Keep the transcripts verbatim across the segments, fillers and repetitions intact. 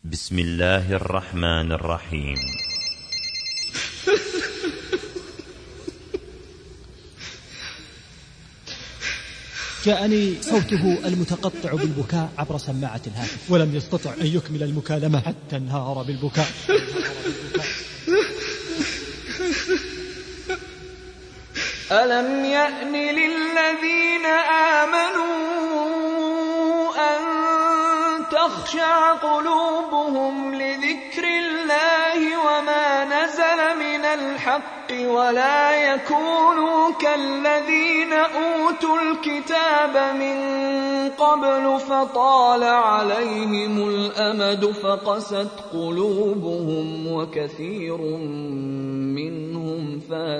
بسم الله الرحمن الرحيم. جاءني صوته المتقطع بالبكاء عبر سماعة الهاتف، ولم يستطع أن يكمل المكالمة حتى انهار بالبكاء. ألم يأن للذين آمنوا أن تخشع قلوبهم لذكر الله وما نزل من الحق ولا يكونوا كالذين أوتوا الكتاب من قبل فطال عليهم الأمد فقست قلوبهم وكثير منهم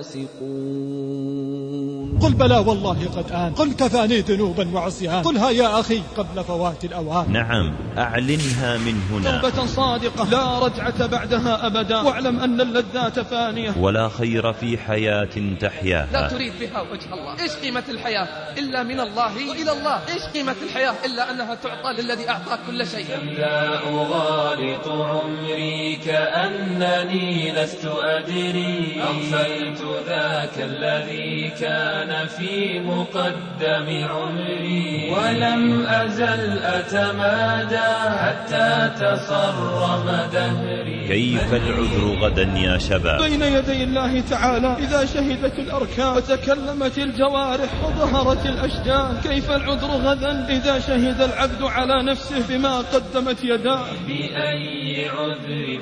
فاسقون. قل بلى والله قد آن، قل كفاني ذنوبا وعصيان، قلها يا أخي قبل فوات الأوان. نعم، أعلنها من هنا. توبة صادقة لا رجعة بعدها أبدا، واعلم أن اللذات فانية ولا خير في حياة تحياها لا تريد بها وجه الله. إيش قيمة الحياة إلا من الله وإلى الله؟ إيش قيمة الحياة إلا أنها تعطى للذي أعطاك كل شيء؟ لا أغالط عمري كأنني لست أدري، أغفلت ذاك الذي كان في مقدم عمري، ولم أزل أتمادى حتى تصرم دهري. كيف العذر غدا يا شباب؟ بين يدي الله تعالى إذا شهدت الأركان وتكلمت الجوارح وظهرت الأشجان، كيف العذر غدا إذا شهد العبد على نفسه بما قدمت يداه؟ بأي عذر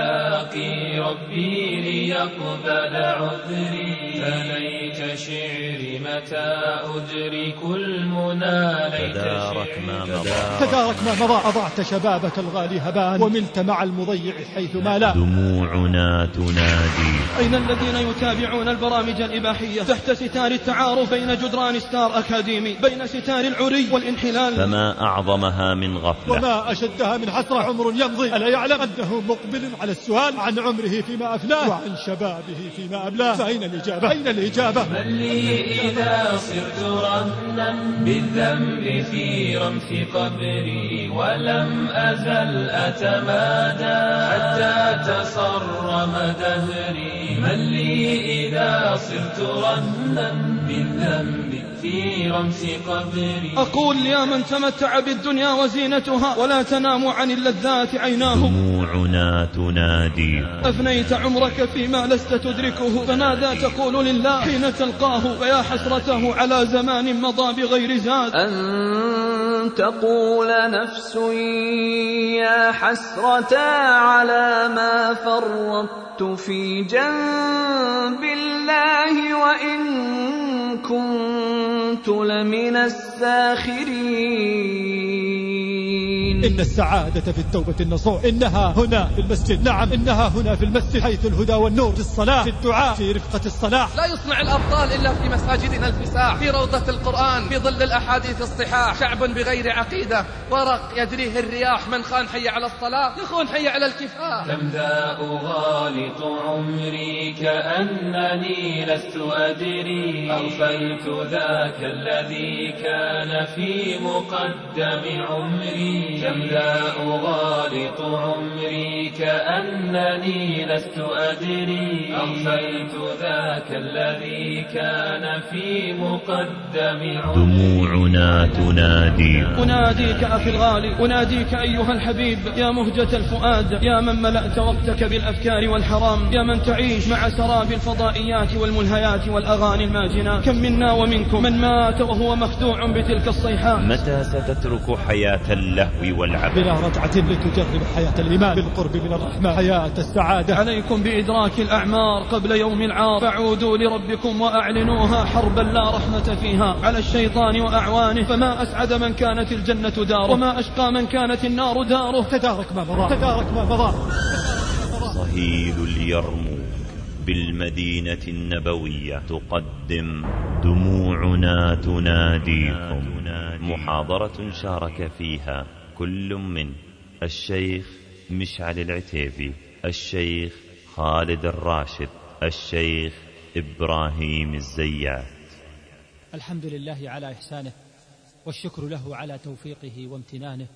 ألاقي ربي ليقبل عذري، فليت شعري متى أدرك المنى. تدارك ما مضى، تدارك ما مضى، أضعت شبابك الغالي هبان وملت مع المضيع حيث ما لا. دموعنا تنادي. أين الذين يتابعون البرامج الإباحية تحت ستار التعارف بين جدران ستار أكاديمي، بين ستار العري والانحلال؟ فما أعظمها من غفلة وما أشدها من حسرة. عمر يمضي ألا يعلم أنه مقبل على السؤال عن عمره فيما أفناه وعن شبابه فيما أبلاه. فأين الإجابة؟ أين الإجابة؟ من لي إذا صرت رهنا بالذنب في رمس قبري، ولم أزل أتمادى حتى تصرم دهري. من لي إذا صرت رهنا بالذنب في رمس قبري. أقول يا من تمتع بالدنيا وزينتها ولا تنام عن اللذات عيناه، دموعنا تنادي. أفنيت عمرك فيما لست تدركه، فماذا تقول لله حين تلقاه؟ فيا حسرته على زمان مضى بغير زاد. أن تقول نفس يا حسرة على ما فرطت في جنب الله وإن كنت لمن الساخرين. إن السعادة في التوبة النصوح، إنها هنا في المسجد. نعم، إنها هنا في المسجد، حيث الهدى والنور، في الصلاة، في الدعاء، في رفقة الصلاح. لا يصنع الأبطال إلا في مساجدنا الفساح، في روضة القرآن، في ظل الأحاديث الصحاح. شعب بغير عقيدة ورق يجريه الرياح، من خان حي على الصلاة يخون حي على الكفاح. كم ذا أغالط عمري كأنني لست أدري، أغفلت ذاك الذي كان في مقدم عمري. كم ذا أغالط عمري كأنني لست أدري، أغفلت ذاك الذي كان في مقدم عمري. دموعنا تنادي. أناديك أخي الغالي، أناديك أيها الحبيب، يا مهجة الفؤاد، يا من ملأت وقتك بالأفكار والحرام، يا من تعيش مع سراب الفضائيات والملهيات والأغاني الماجنة. كم منا ومنكم من مات وهو مخدوع بتلك الصيحات. متى ستترك حياة اللهو والعبث بلا رجعة لتجرب حياة الإيمان بالقرب من الرحمن، حياة السعادة. عليكم بإدراك الأعمار قبل يوم العار، فعودوا لربكم وأعلنوها حربا لا رحمة فيها على الشيطان وأعوانه. فما أسعد من كانت الجنة داره، وما أشقى من كانت النار داره. تدارك ما مضى، تدارك ما مضى. صهيل اليرموك بالمدينة النبوية تقدم دموعنا تناديكم، محاضرة شارك فيها كل من الشيخ مشعل العتيبي، الشيخ خالد الراشد، الشيخ إبراهيم الزيات. الحمد لله على إحسانه، والشكر له على توفيقه وامتنانه،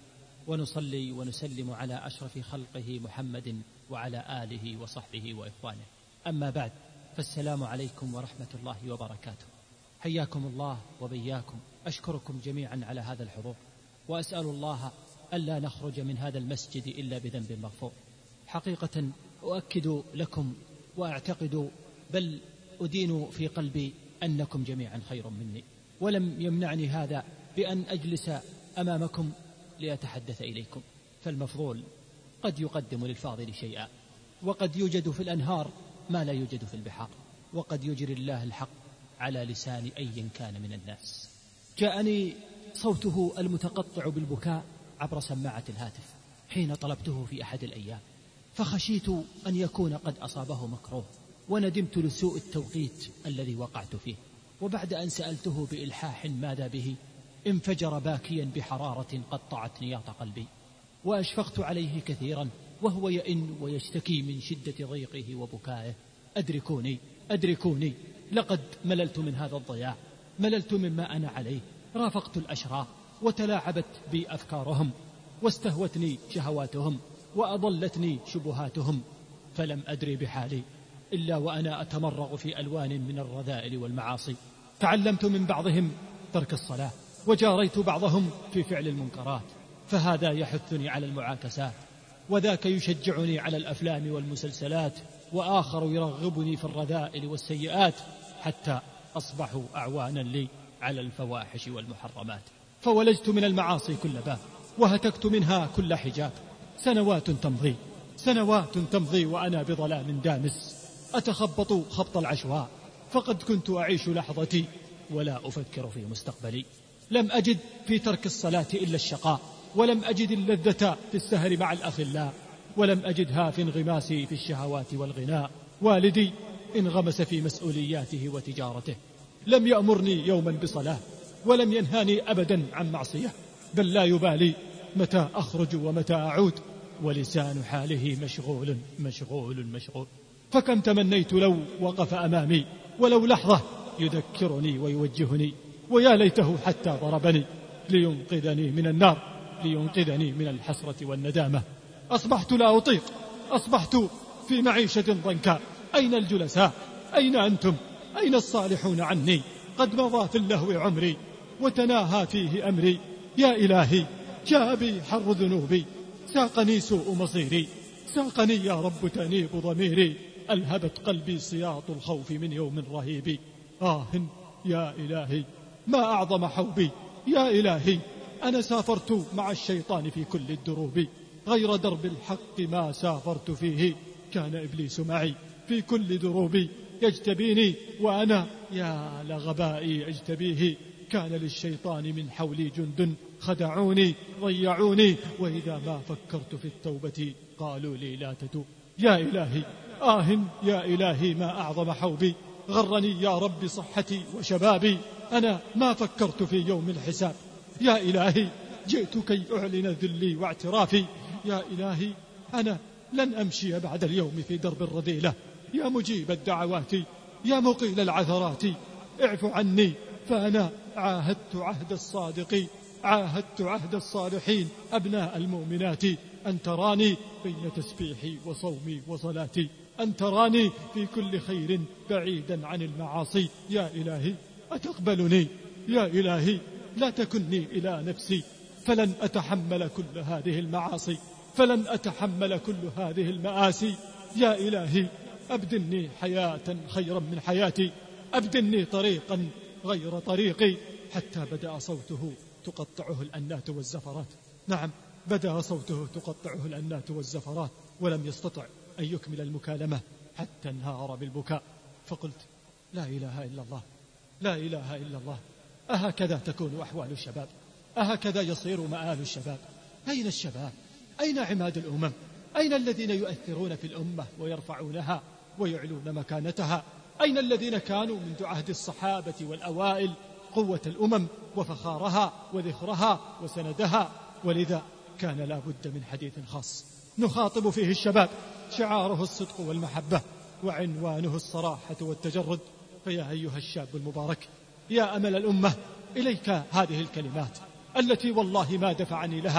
ونصلي ونسلم على أشرف خلقه محمد وعلى آله وصحبه وإخوانه. أما بعد، فالسلام عليكم ورحمة الله وبركاته. حياكم الله وبياكم. أشكركم جميعا على هذا الحضور، وأسأل الله ألا نخرج من هذا المسجد إلا بذنب مغفور. حقيقة أؤكد لكم وأعتقد بل أدين في قلبي أنكم جميعا خير مني، ولم يمنعني هذا بأن أجلس أمامكم لأتحدث إليكم، فالمفضول قد يقدم للفاضل شيئا، وقد يوجد في الأنهار ما لا يوجد في البحار، وقد يجري الله الحق على لسان أي كان من الناس. جاءني صوته المتقطع بالبكاء عبر سماعة الهاتف حين طلبته في أحد الأيام، فخشيت أن يكون قد أصابه مكروه، وندمت لسوء التوقيت الذي وقعت فيه. وبعد أن سألته بإلحاح ماذا به، انفجر باكيا بحرارة قطعت نياط قلبي، وأشفقت عليه كثيرا وهو يئن ويشتكي من شدة ضيقه وبكائه. أدركوني أدركوني، لقد مللت من هذا الضياع، مللت مما أنا عليه. رافقت الأشرار وتلاعبت بي أفكارهم، واستهوتني شهواتهم، وأضلتني شبهاتهم، فلم أدري بحالي إلا وأنا أتمرغ في ألوان من الرذائل والمعاصي. تعلمت من بعضهم ترك الصلاة، وجاريت بعضهم في فعل المنكرات، فهذا يحثني على المعاكسات، وذاك يشجعني على الأفلام والمسلسلات، وآخر يرغبني في الرذائل والسيئات، حتى أصبحوا أعوانا لي على الفواحش والمحرمات. فولجت من المعاصي كل باب، وهتكت منها كل حجاب. سنوات تمضي سنوات تمضي وأنا بظلام دامس أتخبط خبط العشواء، فقد كنت أعيش لحظتي ولا أفكر في مستقبلي. لم أجد في ترك الصلاة إلا الشقاء، ولم أجد اللذة في السهر مع الأخلاء، ولم أجدها في انغماسي في الشهوات والغناء. والدي انغمس في مسؤولياته وتجارته، لم يأمرني يوما بصلاة، ولم ينهاني أبدا عن معصية، بل لا يبالي متى أخرج ومتى أعود، ولسان حاله مشغول مشغول مشغول. فكم تمنيت لو وقف أمامي ولو لحظة يذكرني ويوجهني، ويا ليته حتى ضربني لينقذني من النار، لينقذني من الحسرة والندامة. أصبحت لا أطيق، أصبحت في معيشة ضنكاء. أين الجلساء؟ أين أنتم؟ أين الصالحون عني؟ قد مضى في اللهو عمري وتناهى فيه أمري. يا إلهي، جاء بي حر ذنوبي، ساقني سوء مصيري، ساقني يا رب تأنيب ضميري، ألهبت قلبي سياط الخوف من يوم رهيب. آه يا إلهي، ما أعظم حوبي. يا إلهي، أنا سافرت مع الشيطان في كل الدروب، غير درب الحق ما سافرت فيه، كان إبليس معي في كل دروبي يجتبيني، وأنا يا لغبائي أجتبيه. كان للشيطان من حولي جند خدعوني ضيعوني، وإذا ما فكرت في التوبة قالوا لي لا تتوب. يا إلهي، آه يا إلهي، ما أعظم حوبي. غرني يا رب صحتي وشبابي، أنا ما فكرت في يوم الحساب. يا إلهي، جئت كي أعلن ذلي واعترافي. يا إلهي، أنا لن أمشي بعد اليوم في درب الرذيلة. يا مجيب الدعوات، يا مقيل العثرات، اعف عني، فأنا عاهدت عهد الصادقين، عاهدت عهد الصالحين أبناء المؤمنات، أن تراني بين تسبيحي وصومي وصلاتي، أن تراني في كل خير بعيدا عن المعاصي. يا إلهي، أتقبلني؟ يا إلهي، لا تكني إلى نفسي، فلن أتحمل كل هذه المعاصي، فلن أتحمل كل هذه المآسي. يا إلهي، أبدلني حياة خيرا من حياتي، أبدلني طريقا غير طريقي. حتى بدأ صوته تقطعه الأنات والزفرات. نعم، بدأ صوته تقطعه الأنات والزفرات، ولم يستطع أن يكمل المكالمة حتى انهار بالبكاء. فقلت: لا إله إلا الله، لا إله إلا الله. أهكذا تكون أحوال الشباب؟ أهكذا يصير مآل الشباب؟ أين الشباب؟ أين عماد الأمم؟ أين الذين يؤثرون في الأمة ويرفعونها ويعلون مكانتها؟ أين الذين كانوا منذ عهد الصحابة والأوائل قوة الأمم وفخارها وذخرها وسندها؟ ولذا كان لا بد من حديث خاص نخاطب فيه الشباب، شعاره الصدق والمحبة، وعنوانه الصراحة والتجرد. فيا أيها الشاب المبارك، يا أمل الأمة، إليك هذه الكلمات التي والله ما دفعني لها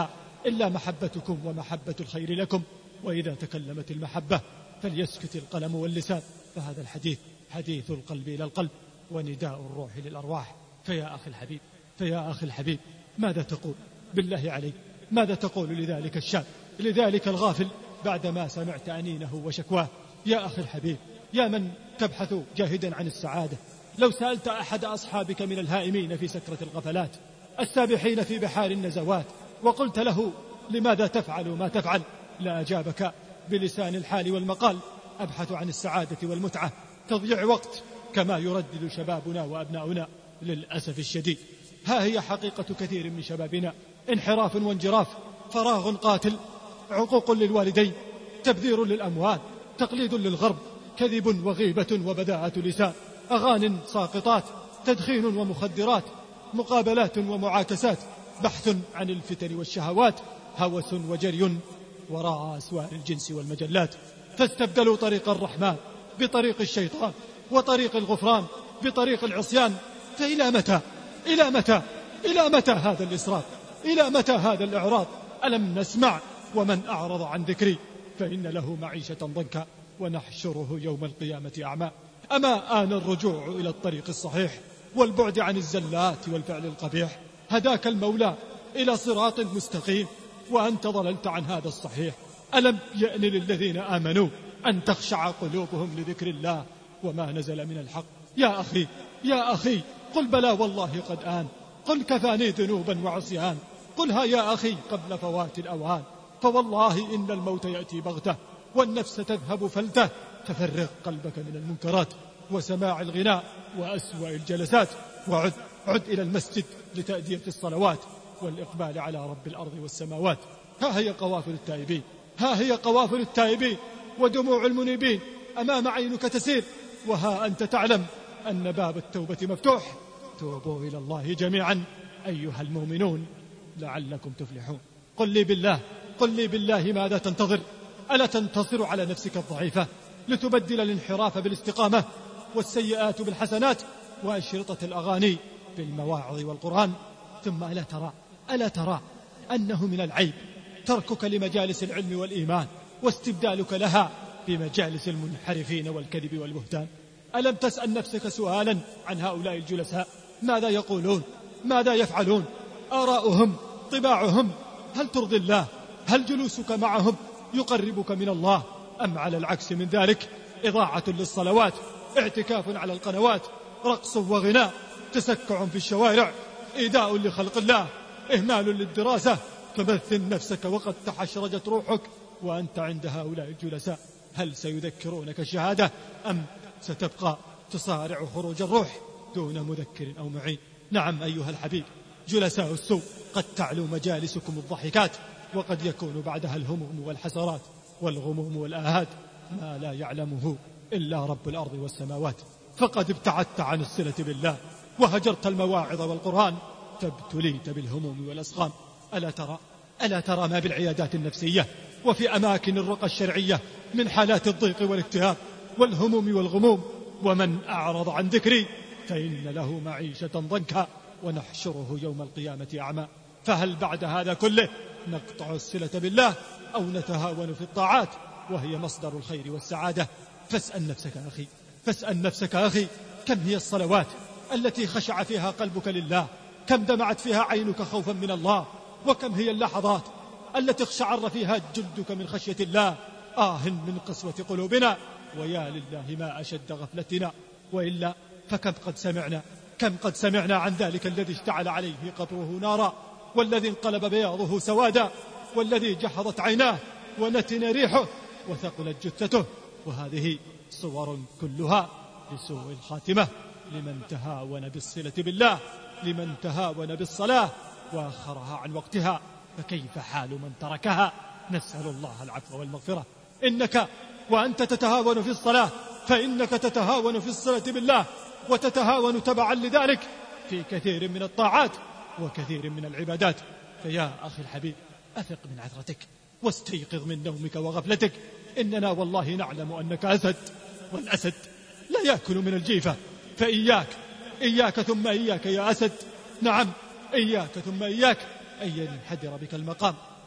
إلا محبتكم ومحبة الخير لكم. وإذا تكلمت المحبة فليسكت القلم واللسان. فهذا الحديث حديث القلب إلى القلب ونداء الروح للأرواح. فيا أخي الحبيب فيا أخي الحبيب ماذا تقول بالله عليك؟ ماذا تقول لذلك الشاب، لذلك الغافل، بعدما سمعت أنينه وشكواه؟ يا أخي الحبيب، يا من تبحث جاهدا عن السعادة، لو سألت أحد أصحابك من الهائمين في سكرة الغفلات السابحين في بحار النزوات وقلت له لماذا تفعل ما تفعل، لا أجابك بلسان الحال والمقال: أبحث عن السعادة والمتعة، تضيع وقت، كما يردد شبابنا وأبناؤنا للأسف الشديد. ها هي حقيقة كثير من شبابنا: انحراف وانجراف، فراغ قاتل، عقوق للوالدين، تبذير للأموال، تقليد للغرب، كذب وغيبة وبذاءة لسان، أغان ساقطات، تدخين ومخدرات، مقابلات ومعاكسات، بحث عن الفتن والشهوات، هوس وجري وراء أسوار الجنس والمجلات. فاستبدلوا طريق الرحمن بطريق الشيطان، وطريق الغفران بطريق العصيان. فإلى متى إلى متى إلى متى هذا الإسراف؟ إلى متى هذا الإعراض؟ ألم نسمع: ومن أعرض عن ذكري فإن له معيشة ضنكا ونحشره يوم القيامة أعمى؟ أما آن الرجوع إلى الطريق الصحيح والبعد عن الزلات والفعل القبيح؟ هداك المولى إلى صراط مستقيم وأنت ضللت عن هذا الصحيح. ألم يأن للذين آمنوا أن تخشع قلوبهم لذكر الله وما نزل من الحق؟ يا أخي يا أخي قل بلى والله قد آن، قل كفاني ذنوبا وعصيان، قلها يا أخي قبل فوات الأوان، فوالله إن الموت يأتي بغتة والنفس تذهب فلته. ففرغ قلبك من المنكرات وسماع الغناء وأسوأ الجلسات، وعد عد إلى المسجد لتأدية الصلوات والإقبال على رب الأرض والسماوات. ها هي قوافل التائبين، ها هي قوافل التائبين ودموع المنيبين أمام عينك تسير، وها أنت تعلم أن باب التوبة مفتوح. توبوا إلى الله جميعا أيها المؤمنون لعلكم تفلحون. قل لي بالله قل لي بالله ماذا تنتظر؟ ألا تنتصر على نفسك الضعيفة لتبدل الانحراف بالاستقامة والسيئات بالحسنات وأشرطة الأغاني بالمواعظ والقرآن؟ ثم ألا ترى ألا ترى أنه من العيب تركك لمجالس العلم والإيمان واستبدالك لها بمجالس المنحرفين والكذب والبهتان؟ ألم تسأل نفسك سؤالا عن هؤلاء الجلساء؟ ماذا يقولون؟ ماذا يفعلون؟ آراؤهم، طباعهم، هل ترضي الله؟ هل جلوسك معهم يقربك من الله؟ أم على العكس من ذلك إضاعة للصلوات، اعتكاف على القنوات، رقص وغناء، تسكع في الشوارع، إيذاء لخلق الله، إهمال للدراسة؟ فمثل نفسك وقد تحشرجت روحك وأنت عند هؤلاء الجلساء. هل سيذكرونك الشهادة أم ستبقى تصارع خروج الروح دون مذكر أو معين؟ نعم أيها الحبيب، جلساء السوء قد تعلو مجالسكم الضحكات، وقد يكون بعدها الهموم والحسرات والغموم والآهات ما لا يعلمه إلا رب الأرض والسماوات. فقد ابتعدت عن الصلة بالله وهجرت المواعظ والقرآن فابتليت بالهموم والأسقام. ألا ترى ألا ترى ما بالعيادات النفسية وفي أماكن الرقى الشرعية من حالات الضيق والاكتئاب والهموم والغموم؟ ومن أعرض عن ذكري فإن له معيشة ضنكا ونحشره يوم القيامة أعمى. فهل بعد هذا كله نقطع الصلة بالله أو نتهاون في الطاعات وهي مصدر الخير والسعادة؟ فاسأل نفسك أخي فاسأل نفسك أخي كم هي الصلوات التي خشع فيها قلبك لله؟ كم دمعت فيها عينك خوفا من الله؟ وكم هي اللحظات التي اقشعر فيها جلدك من خشية الله؟ آه من قسوة قلوبنا، ويا لله ما أشد غفلتنا. وإلا فكم قد سمعنا كم قد سمعنا عن ذلك الذي اشتعل عليه قبره نارا، والذي انقلب بياضه سوادا، والذي جحظت عيناه ونتن ريحه وثقلت جثته. وهذه صور كلها لسوء الخاتمة لمن تهاون بالصلة بالله، لمن تهاون بالصلاة وآخرها عن وقتها. فكيف حال من تركها؟ نسأل الله العفو والمغفرة. إنك وأنت تتهاون في الصلاة فإنك تتهاون في الصلة بالله، وتتهاون تبعا لذلك في كثير من الطاعات وكثير من العبادات. فيا أخي الحبيب أثق من عثرتك واستيقظ من نومك وغفلتك. إننا والله نعلم أنك أسد، والأسد لا يأكل من الجيفة. فإياك إياك ثم إياك يا أسد، نعم إياك ثم إياك أن ينحدر بك المقام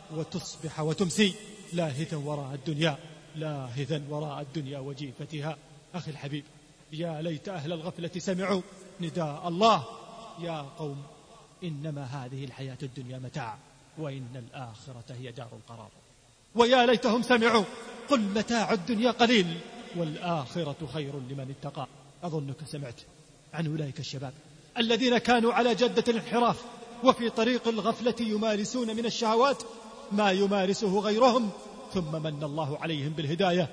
وتصبح وتمسي لاهثا وراء الدنيا لاهثا وراء الدنيا وجيفتها. أخي الحبيب، يا ليت أهل الغفلة سمعوا نداء الله: يا قوم إنما هذه الحياة الدنيا متاع وإن الآخرة هي دار القرار. ويا ليتهم سمعوا: قل متاع الدنيا قليل والآخرة خير لمن اتقى. أظنك سمعت عن أولئك الشباب الذين كانوا على جدة الانحراف وفي طريق الغفلة يمارسون من الشهوات ما يمارسه غيرهم، ثم من الله عليهم بالهداية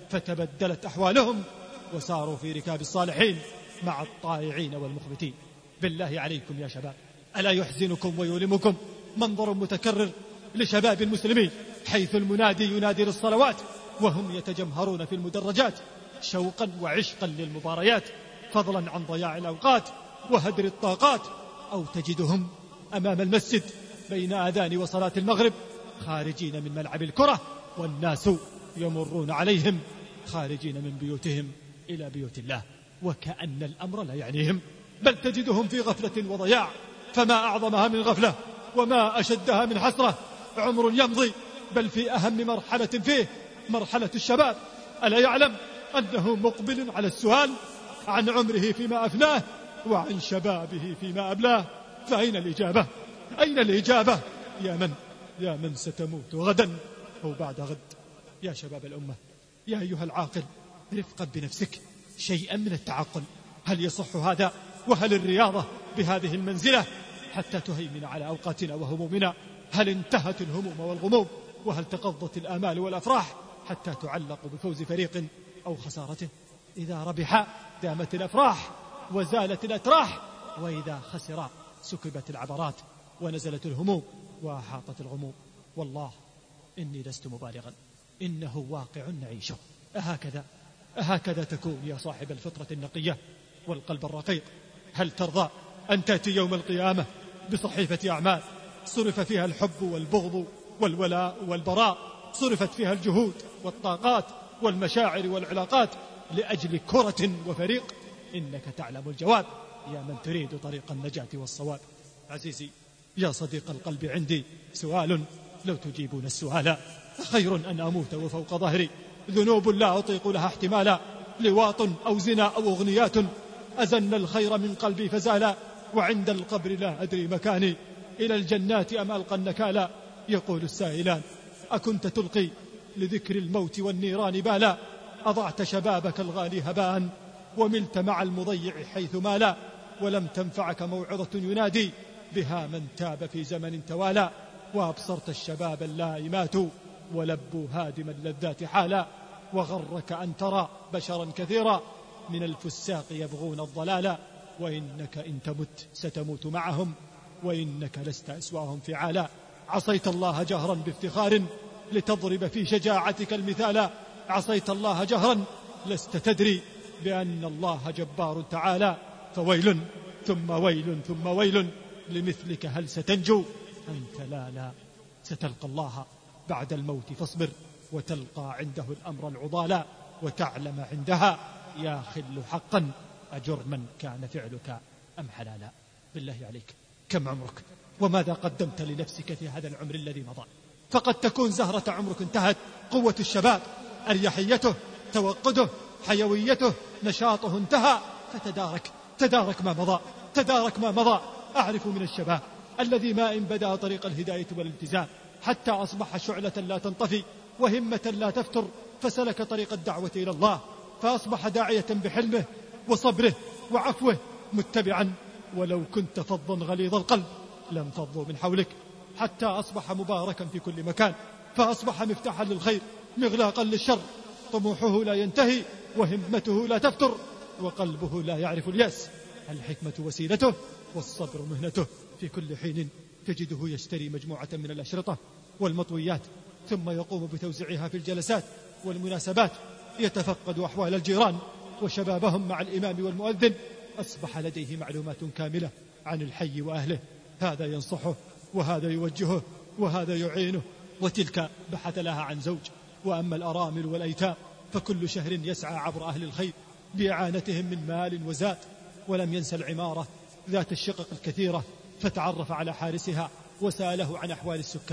فتبدلت أحوالهم وساروا في ركاب الصالحين مع الطائعين والمخبتين. بالله عليكم يا شباب، ألا يحزنكم ويؤلمكم منظر متكرر لشباب المسلمين حيث المنادي ينادي للصلوات وهم يتجمهرون في المدرجات شوقا وعشقا للمباريات، فضلا عن ضياع الأوقات وهدر الطاقات؟ أو تجدهم أمام المسجد بين آذان وصلاة المغرب خارجين من ملعب الكرة والناس يمرون عليهم خارجين من بيوتهم إلى بيوت الله وكأن الأمر لا يعنيهم، بل تجدهم في غفلة وضياع. فما أعظمها من غفلة وما أشدها من حسرة. عمر يمضي، بل في أهم مرحلة فيه مرحلة الشباب، ألا يعلم أنه مقبل على السؤال عن عمره فيما أفناه وعن شبابه فيما أبلاه؟ فأين الإجابة؟ أين الإجابة؟ يا من يا من ستموت غدا أو بعد غد. يا شباب الأمة، يا أيها العاقل، رفقا بنفسك، شيئا من التعقل. هل يصح هذا؟ وهل الرياضة بهذه المنزلة حتى تهيمن على أوقاتنا وهمومنا؟ هل انتهت الهموم والغموم؟ وهل تقضت الآمال والأفراح حتى تعلق بفوز فريق أو خسارته؟ إذا ربح دامت الأفراح وزالت الأتراح، وإذا خسر سكبت العبرات ونزلت الهموم وأحاطت الغموم. والله إني لست مبالغا، إنه واقع نعيشه. أهكذا أهكذا تكون يا صاحب الفطرة النقية والقلب الرقيق؟ هل ترضى أن تأتي يوم القيامة بصحيفة أعمال صرف فيها الحب والبغض والولاء والبراء، صرفت فيها الجهود والطاقات والمشاعر والعلاقات لأجل كرة وفريق؟ إنك تعلم الجواب يا من تريد طريق النجاة والصواب. عزيزي يا صديق القلب، عندي سؤال لو تجيبون السؤال: خير أن أموت وفوق ظهري ذنوب لا أطيق لها احتمالا، لواط أو زنا أو أغنيات أزن الخير من قلبي فزالا، وعند القبر لا أدري مكاني إلى الجنات أم ألقى النكالا. يقول السائلان: أكنت تلقي لذكر الموت والنيران بالا، أضعت شبابك الغالي هباء وملت مع المضيع حيث مالا، ولم تنفعك موعظة ينادي بها من تاب في زمن توالى، وأبصرت الشباب اللائمات ولبوا هادم اللذات حالا، وغرك أن ترى بشرا كثيرا من الفساق يبغون الضلالا، وإنك إن تمت ستموت معهم وإنك لست أسواهم فعالا. عصيت الله جهرا بافتخار لتضرب في شجاعتك المثالا، عصيت الله جهرا لست تدري بأن الله جبار تعالى، فويل ثم ويل ثم ويل لمثلك هل ستنجو؟ أنت لا لا ستلقى الله بعد الموت، فاصبر وتلقى عنده الأمر العضالا، وتعلم عندها يا خل حقا أجرما كان فعلك أم حلالا. بالله عليك، كم عمرك وماذا قدمت لنفسك في هذا العمر الذي مضى؟ فقد تكون زهرة عمرك انتهت، قوة الشباب أريحيته توقده حيويته نشاطه انتهى، فتدارك تدارك ما مضى تدارك ما مضى. أعرف من الشباب الذي ما إن بدأ طريق الهداية والالتزام حتى أصبح شعلة لا تنطفي وهمة لا تفتر، فسلك طريق الدعوة إلى الله، فأصبح داعية بحلمه وصبره وعفوه متبعا، ولو كنت فظا غليظ القلب لم فضوا من حولك، حتى أصبح مباركا في كل مكان، فأصبح مفتاحا للخير مغلاقا للشر، طموحه لا ينتهي وهمته لا تفتر وقلبه لا يعرف اليأس. الحكمة وسيلته والصبر مهنته، في كل حين تجده يشتري مجموعة من الأشرطة والمطويات ثم يقوم بتوزيعها في الجلسات والمناسبات، يتفقد أحوال الجيران وشبابهم مع الإمام والمؤذن، أصبح لديه معلومات كاملة عن الحي وأهله، هذا ينصحه وهذا يوجهه وهذا يعينه، وتلك بحث لها عن زوج. وأما الأرامل والأيتام فكل شهر يسعى عبر أهل الخير بإعانتهم من مال وزاد، ولم ينسى العمارة ذات الشقق الكثيرة، فتعرف على حارسها وسأله عن أحوال السكان،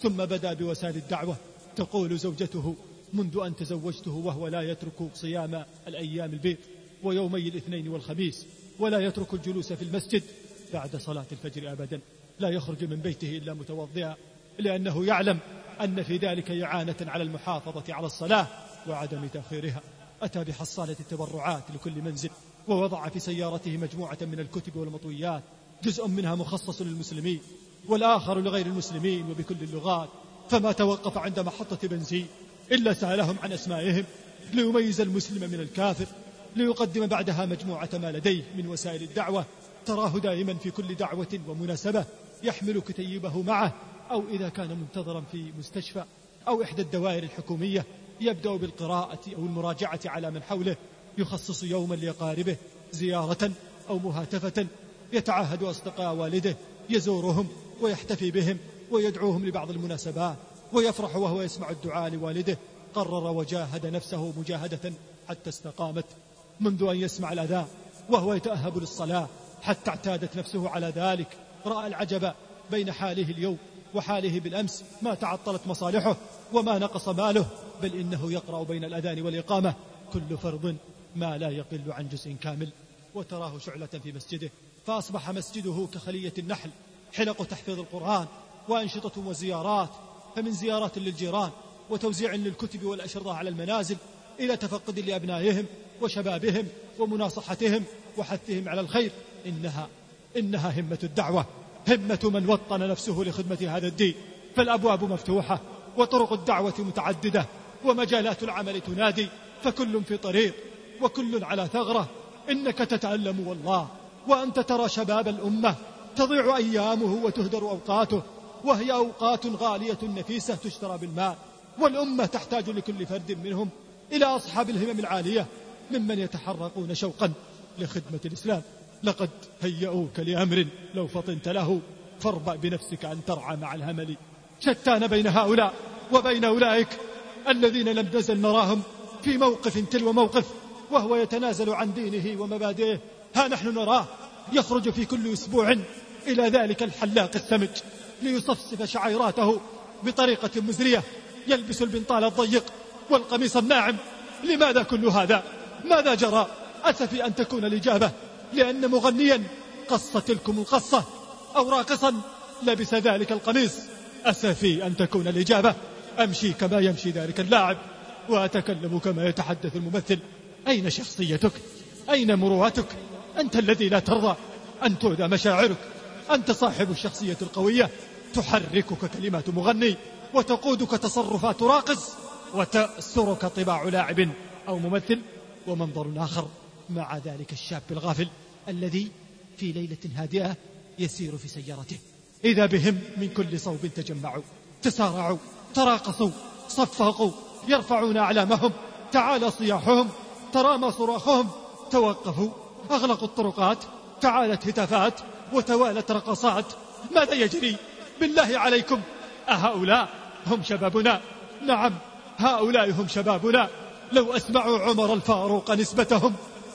ثم بدأ بوسائل الدعوة. تقول زوجته: منذ أن تزوجته وهو لا يترك صيام الأيام البيض ويومي الاثنين والخميس، ولا يترك الجلوس في المسجد بعد صلاة الفجر أبدا، لا يخرج من بيته إلا متوضئا، لأنه يعلم أن في ذلك إعانة على المحافظة على الصلاة وعدم تأخيرها. أتى بحصالة التبرعات لكل منزل، ووضع في سيارته مجموعة من الكتب والمطويات، جزء منها مخصص للمسلمين والآخر لغير المسلمين وبكل اللغات. فما توقف عند محطة بنزين إلا سألهم عن أسمائهم ليميز المسلم من الكافر، ليقدم بعدها مجموعة ما لديه من وسائل الدعوة. تراه دائما في كل دعوة ومناسبة يحمل كتيبه معه، أو إذا كان منتظرا في مستشفى أو إحدى الدوائر الحكومية يبدأ بالقراءة أو المراجعة على من حوله، يخصص يوما لأقاربه زيارة أو مهاتفة، يتعاهد أصدقاء والده، يزورهم ويحتفي بهم ويدعوهم لبعض المناسبات، ويفرح وهو يسمع الدعاء لوالده. قرر وجاهد نفسه مجاهدة حتى استقامت، منذ أن يسمع الأذان وهو يتأهب للصلاة حتى اعتادت نفسه على ذلك. رأى العجب بين حاله اليوم وحاله بالأمس، ما تعطلت مصالحه وما نقص ماله، بل إنه يقرأ بين الأذان والإقامة كل فرض ما لا يقل عن جزء كامل. وتراه شعلة في مسجده، فأصبح مسجده كخلية النحل، حلق تحفيظ القرآن وأنشطة وزيارات، فمن زيارات للجيران وتوزيع للكتب والأشرطة على المنازل، إلى تفقد لأبنائهم وشبابهم ومناصحتهم وحثهم على الخير. إنها إنها همة الدعوة، همة من وطن نفسه لخدمة هذا الدين. فالأبواب مفتوحة وطرق الدعوة متعددة ومجالات العمل تنادي، فكل في طريق وكل على ثغرة. إنك تتألم والله وأنت ترى شباب الأمة تضيع أيامه وتهدر أوقاته، وهي أوقات غالية نفيسة تشترى بالمال، والأمة تحتاج لكل فرد منهم إلى أصحاب الهمم العالية ممن يتحرقون شوقا لخدمة الإسلام. لقد هيئوك لأمر لو فطنت له، فاربأ بنفسك أن ترعى مع الهمل. شتان بين هؤلاء وبين أولئك الذين لم نزل نراهم في موقف تلو موقف وهو يتنازل عن دينه ومبادئه. ها نحن نراه يخرج في كل أسبوع إلى ذلك الحلاق السمج ليصفصف شعيراته بطريقة مزرية، يلبس البنطال الضيق والقميص الناعم. لماذا كل هذا؟ ماذا جرى؟ أسفي أن تكون الإجابة لأن مغنيا قص تلكم القصة، أو راقصا لبس ذلك القميص. أسفي أن تكون الإجابة أمشي كما يمشي ذلك اللاعب وأتكلم كما يتحدث الممثل. أين شخصيتك؟ أين مروءتك؟ أنت الذي لا ترضى أن تؤذى مشاعرك، أنت صاحب الشخصية القوية، تحركك كلمات مغني وتقودك تصرفات راقص وتأسرك طباع لاعب أو ممثل. ومنظر آخر مع ذلك الشاب الغافل الذي في ليلة هادئة يسير في سيارته، إذا بهم من كل صوب تجمعوا، تسارعوا، تراقصوا، صفقوا، يرفعون أعلامهم، تعالى صياحهم، ترامى صراخهم، توقفوا، أغلقوا الطرقات، تعالت هتافات وتوالت رقصات. ماذا يجري؟ بالله عليكم، أهؤلاء هم شبابنا؟ نعم، هؤلاء هم شبابنا. لو أسمعوا عمر الفاروق نسبتهم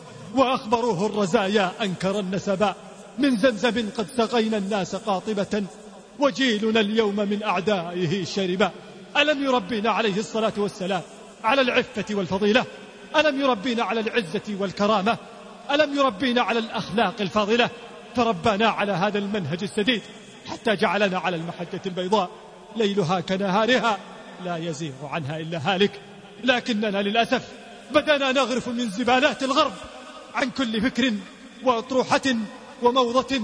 وأخبروه الرزايا أنكر النسبا. من زمزم قد سقينا الناس قاطبة وجيلنا اليوم من أعدائه شربا. ألم يربينا عليه الصلاة والسلام على العفة والفضيلة؟ ألم يربينا على العزة والكرامة؟ ألم يربينا على الأخلاق الفاضلة؟ فربانا على هذا المنهج السديد حتى جعلنا على المحجة البيضاء ليلها كنهارها لا يزيغ عنها إلا هالك. لكننا للأسف بدأنا نغرف من زبالات الغرب عن كل فكر وأطروحة وموضة،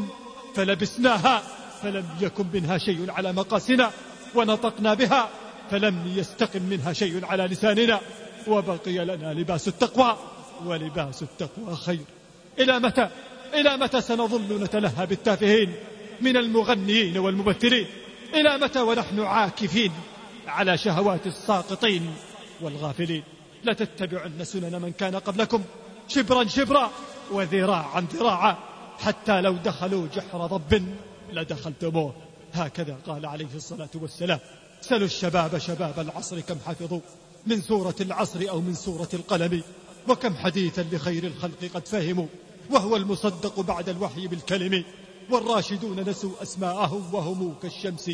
فلبسناها فلم يكن منها شيء على مقاسنا، ونطقنا بها فلم يستقم منها شيء على لساننا، وبقي لنا لباس التقوى، ولباس التقوى خير. إلى متى إلى متى سنظل نتلهى بالتافهين من المغنيين والممثلين؟ إلى متى ونحن عاكفين على شهوات الساقطين والغافلين؟ لتتبعن سنن من كان قبلكم شبرا شبرا وذراعا ذراعا، حتى لو دخلوا جحر ضب لدخلتموه. هكذا قال عليه الصلاة والسلام. سلوا الشباب شباب العصر كم حفظوا من سورة العصر أو من سورة القلم، وكم حديثا لخير الخلق قد فهموا وهو المصدق بعد الوحي بالكلم. والراشدون نسوا أسماءهم وهم كالشمس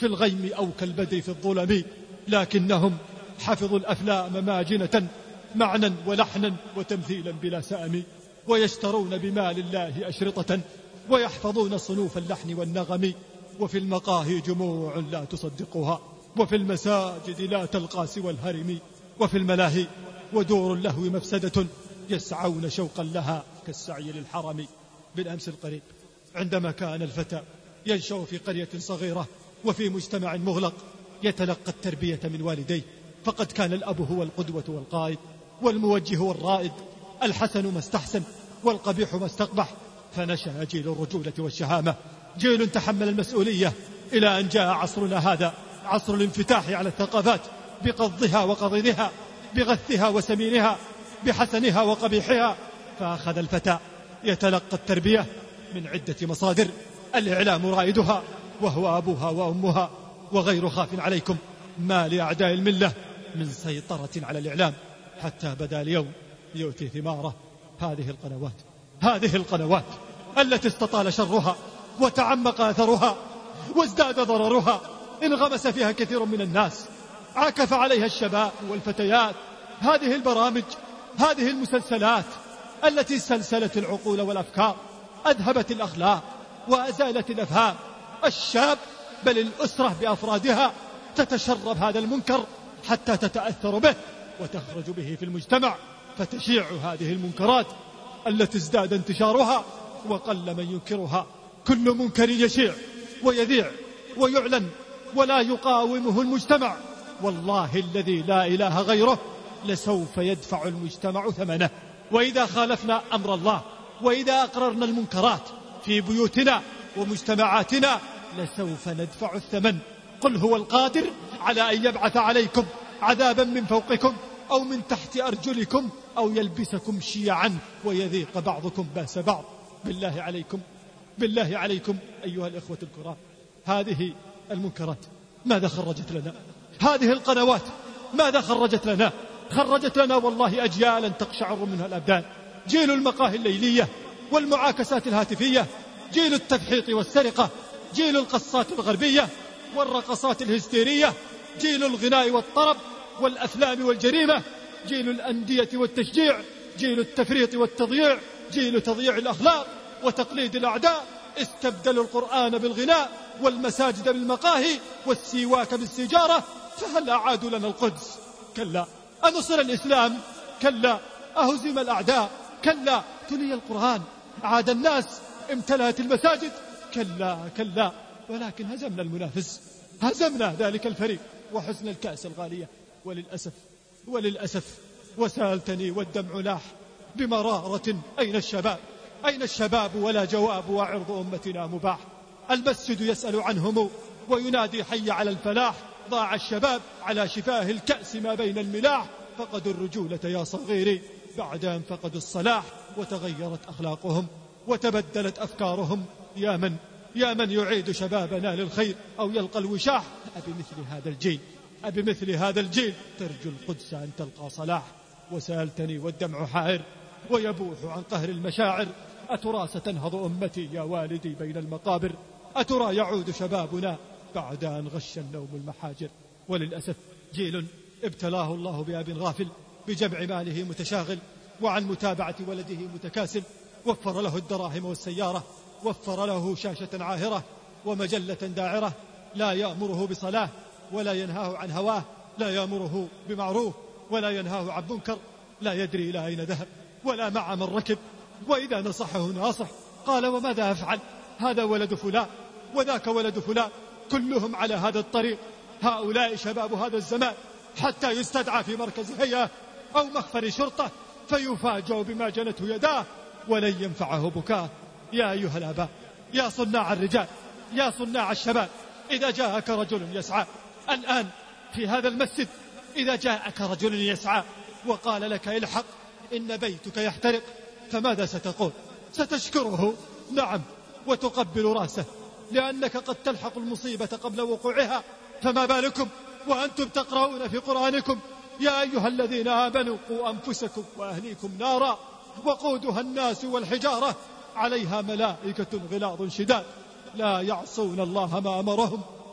في الغيم أو كالبدر في الظلم، لكنهم حفظوا الأفلام ماجنة معنى ولحنا وتمثيلا بلا سأم، ويشترون بمال الله أشرطة ويحفظون صنوف اللحن والنغم. وفي المقاهي جموع لا تصدقها، وفي المساجد لا تلقى سوى الهرم، وفي الملاهي ودور اللهو مفسدة يسعون شوقا لها كالسعي للحرم. بالأمس القريب عندما كان الفتى ينشأ في قرية صغيرة وفي مجتمع مغلق يتلقى التربية من والديه، فقد كان الأب هو القدوة والقائد والموجه والرائد، الحسن ما استحسن والقبيح ما استقبح، فنشأ جيل الرجولة والشهامة، جيل تحمل المسؤولية، إلى أن جاء عصرنا هذا، عصر الانفتاح على الثقافات بقضها وقضيضها، بغثها وسمينها، بحسنها وقبيحها. فأخذ الفتى يتلقى التربية من عدة مصادر، الإعلام رائدها وهو أبوها وأمها، وغير خاف عليكم ما لأعداء الملة من سيطرة على الإعلام، حتى بدا اليوم يؤتي ثماره. هذه القنوات هذه القنوات التي استطال شرها وتعمق أثرها وازداد ضررها، انغمس فيها كثير من الناس، عكف عليها الشباب والفتيات. هذه البرامج، هذه المسلسلات التي سلسلت العقول والأفكار، أذهبت الأخلاق وأزالت الأفهام. الشاب بل الأسرة بأفرادها تتشرب هذا المنكر حتى تتأثر به وتخرج به في المجتمع، فتشيع هذه المنكرات التي ازداد انتشارها وقل من ينكرها. كل منكر يشيع ويذيع ويعلن ولا يقاومه المجتمع، والله الذي لا إله غيره لسوف يدفع المجتمع ثمنه. وإذا خالفنا أمر الله وإذا أقررنا المنكرات في بيوتنا ومجتمعاتنا لسوف ندفع الثمن. قل هو القادر على أن يبعث عليكم عذابا من فوقكم أو من تحت أرجلكم أو يلبسكم شيعا ويذيق بعضكم بأس بعض. بالله عليكم بالله عليكم أيها الإخوة الكرام، هذه المنكرات ماذا خرجت لنا؟ هذه القنوات ماذا خرجت لنا؟ خرجت لنا والله أجيالا تقشعر منها الأبدان، جيل المقاهي الليلية والمعاكسات الهاتفية، جيل التفحيط والسرقة، جيل القصات الغربية والرقصات الهستيرية، جيل الغناء والطرب والأفلام والجريمة، جيل الأندية والتشجيع، جيل التفريط والتضييع، جيل تضييع الأخلاق وتقليد الأعداء. استبدلوا القرآن بالغناء والمساجد بالمقاهي والسيواك بالسجارة، فهل أعادوا لنا القدس؟ كلا. أنصر الإسلام؟ كلا. أهزم الأعداء؟ كلا. تلي القرآن؟ عاد الناس؟ امتلأت المساجد؟ كلا كلا. ولكن هزمنا المنافس، هزمنا ذلك الفريق وحزن الكأس الغالية. وللأسف وللأسف وسألتني والدمع لاح بمرارة، أين الشباب؟ أين الشباب ولا جواب وعرض أمتنا مباح. المسجد يسأل عنهم وينادي حي على الفلاح، ضاع الشباب على شفاه الكأس ما بين الملاح. فقدوا الرجولة يا صغيري بعد أن فقدوا الصلاح، وتغيرت أخلاقهم وتبدلت أفكارهم. يا من يا من يعيد شبابنا للخير أو يلقى الوشاح. أبمثل هذا الجيل أبمثل هذا الجيل ترجو القدس أن تلقى صلاح. وسألتني والدمع حائر ويبوح عن قهر المشاعر، أترى ستنهض أمتي يا والدي بين المقابر؟ أترى يعود شبابنا بعد أن غش النوم المحاجر؟ وللأسف جيل ابتلاه الله بأب غافل، بجمع ماله متشاغل، وعن متابعة ولده متكاسل. وفر له الدراهم والسيارة، وفر له شاشة عاهرة ومجلة داعرة، لا يأمره بصلاة ولا ينهاه عن هواه، لا يأمره بمعروف ولا ينهاه عن منكر، لا يدري إلى أين ذهب ولا مع من ركب. وإذا نصحه ناصح قال وماذا أفعل؟ هذا ولد فلان وذاك ولد فلان، كلهم على هذا الطريق. هؤلاء شباب هذا الزمان، حتى يستدعى في مركز هيئة أو مخفر شرطة فيفاجأ بما جنته يداه ولن ينفعه بكاه. يا أيها الآباء، يا صناع الرجال، يا صناع الشباب، إذا جاءك رجل يسعى الآن في هذا المسجد، إذا جاءك رجل يسعى وقال لك الحق إن بيتك يحترق، فماذا ستقول؟ ستشكره؟ نعم، وتقبل رأسه، لأنك قد تلحق المصيبة قبل وقوعها. فما بالكم وأنتم تقرؤون في قرآنكم يا أيها الذين آمنوا قوا أنفسكم وأهليكم نارا وقودها الناس والحجارة عليها ملائكة غلاظ شداد لا يعصون الله ما أمرهم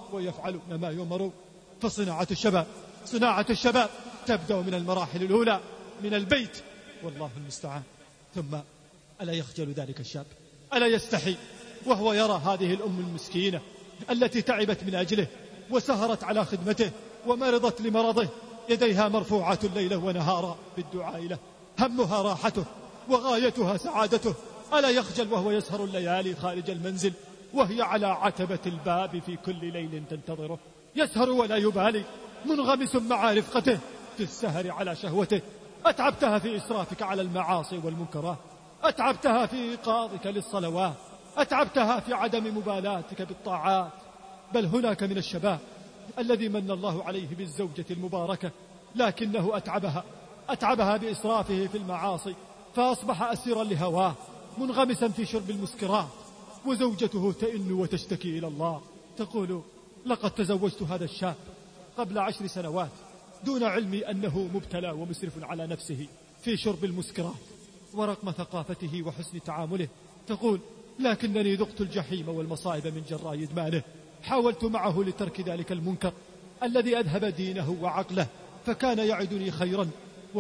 ويفعلون ما يؤمرون. فصناعة الشباب صناعة الشباب تبدأ من المراحل الأولى، من البيت، والله المستعان. ثم ألا يخجل ذلك الشاب؟ ألا يستحي وهو يرى هذه الأم المسكينة التي تعبت من أجله وسهرت على خدمته ومرضت لمرضه، يديها مرفوعة ليلا ونهارا بالدعاء له، همها راحته وغايتها سعادته. ألا يخجل وهو يسهر الليالي خارج المنزل وهي على عتبة الباب في كل ليل تنتظره؟ يسهر ولا يبالي، منغمس مع رفقته في السهر على شهوته. أتعبتها في إسرافك على المعاصي والمنكرات، أتعبتها في إيقاظك للصلوات، أتعبتها في عدم مبالاتك بالطاعات. بل هناك من الشباب الذي من الله عليه بالزوجة المباركة، لكنه أتعبها أتعبها بإسرافه في المعاصي، فأصبح أسيرا لهواه منغمسا في شرب المسكرات. وزوجته تئن وتشتكي إلى الله، تقول: لقد تزوجت هذا الشاب قبل عشر سنوات دون علمي أنه مبتلى ومسرف على نفسه في شرب المسكرات. ورغم ثقافته وحسن تعامله تقول: لكنني ذقت الجحيم والمصائب من جراء إدمانه. حاولت معه لترك ذلك المنكر الذي أذهب دينه وعقله، فكان يعدني خيرا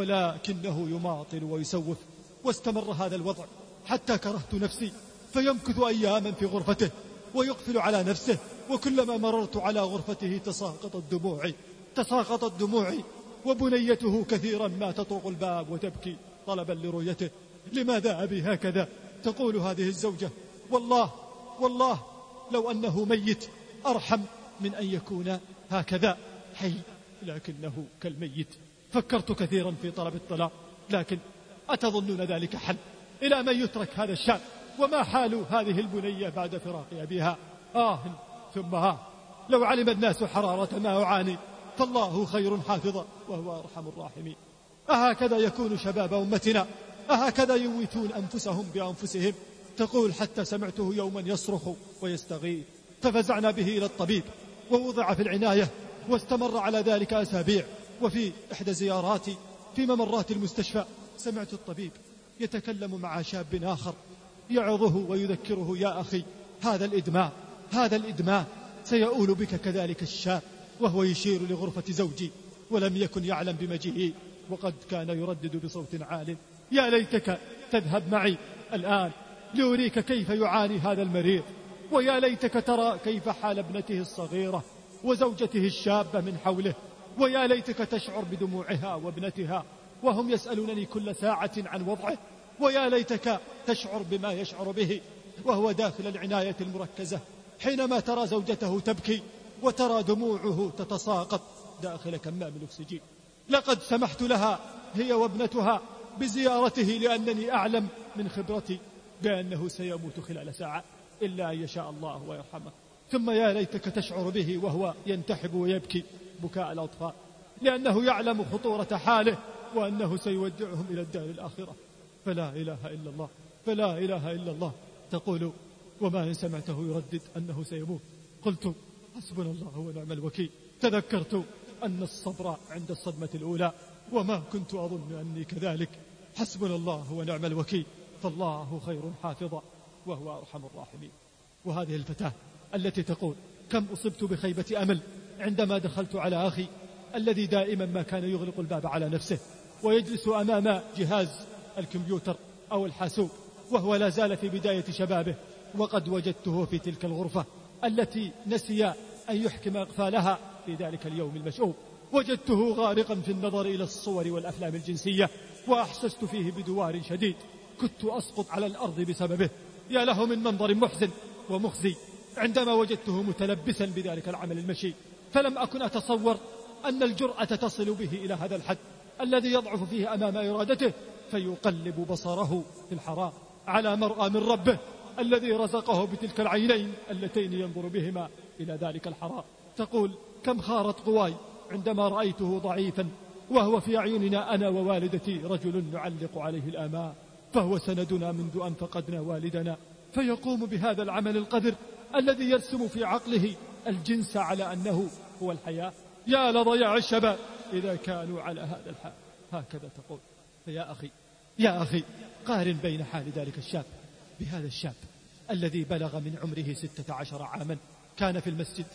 ولكنه يماطل ويسوف. واستمر هذا الوضع حتى كرهت نفسي، فيمكث أياما في غرفته ويقفل على نفسه، وكلما مررت على غرفته تساقطت دموعي تساقطت دموعي وبنيته كثيرا ما تطرق الباب وتبكي طلبا لرؤيته. لماذا أبي هكذا؟ تقول هذه الزوجة: والله والله لو أنه ميت أرحم من أن يكون هكذا حي، لكنه كالميت. فكرت كثيرا في طلب الطلاق، لكن أتظنون ذلك حل؟ إلى من يترك هذا الشاب؟ وما حال هذه البنية بعد فراق أبيها؟ آه ثم آه لو علم الناس حرارة ما أعاني، فالله خير حافظا وهو أرحم الراحمين. أهكذا يكون شباب أمتنا؟ أهكذا يميتون أنفسهم بأنفسهم؟ تقول: حتى سمعته يوما يصرخ ويستغيث، ففزعنا به إلى الطبيب ووضع في العناية، واستمر على ذلك أسابيع. وفي إحدى زياراتي في ممرات المستشفى سمعت الطبيب يتكلم مع شاب آخر يعظه ويذكره: يا أخي، هذا الإدمان هذا الإدمان سيؤول بك كذلك الشاب. وهو يشير لغرفة زوجي ولم يكن يعلم بمجيئي، وقد كان يردد بصوت عال: يا ليتك تذهب معي الآن لأريك كيف يعاني هذا المريض، ويا ليتك ترى كيف حال ابنته الصغيرة وزوجته الشابة من حوله، ويا ليتك تشعر بدموعها وابنتها وهم يسألونني كل ساعة عن وضعه، ويا ليتك تشعر بما يشعر به وهو داخل العناية المركزة حينما ترى زوجته تبكي وترى دموعه تتساقط داخل كمام الأكسجين. لقد سمحت لها هي وابنتها بزيارته لأنني أعلم من خبرتي بأنه سيموت خلال ساعة إلا أن يشاء الله ويرحمه. ثم يا ليتك تشعر به وهو ينتحب ويبكي بكاء الأطفال، لأنه يعلم خطورة حاله وأنه سيودعهم إلى الدار الآخرة. فلا إله إلا الله فلا إله إلا الله. تقول: وما إن سمعته يردد أنه سيموت؟ قلت: حسبنا الله ونعم الوكيل. تذكرت أن الصبر عند الصدمة الأولى، وما كنت أظن أني كذلك. حسبنا الله ونعم الوكيل، فالله خير حافظا وهو أرحم الراحمين. وهذه الفتاة التي تقول: كم أصبت بخيبة أمل عندما دخلت على أخي الذي دائما ما كان يغلق الباب على نفسه ويجلس أمام جهاز الكمبيوتر أو الحاسوب وهو لا زال في بداية شبابه، وقد وجدته في تلك الغرفة التي نسي أن يحكم أقفالها في ذلك اليوم المشؤوم. وجدته غارقا في النظر إلى الصور والأفلام الجنسية، وأحسست فيه بدوار شديد كنت أسقط على الأرض بسببه. يا له من منظر محزن ومخزي عندما وجدته متلبسا بذلك العمل المشي. فلم أكن أتصور أن الجرأة تصل به إلى هذا الحد الذي يضعف فيه أمام إرادته، فيقلب بصره في الحرام على مرأى من ربه الذي رزقه بتلك العينين اللتين ينظر بهما إلى ذلك الحرام. تقول: كم خارت قواي عندما رأيته ضعيفا وهو في أعيننا أنا ووالدتي رجل نعلق عليه الآمال، فهو سندنا منذ أن فقدنا والدنا، فيقوم بهذا العمل القذر الذي يرسم في عقله الجنس على أنه هو الحياة. يا لضياع الشباب إذا كانوا على هذا الحال. هكذا تقول. فيا أخي يا أخي قارن بين حال ذلك الشاب بهذا الشاب الذي بلغ من عمره ستة عشر عاما، كان في المسجد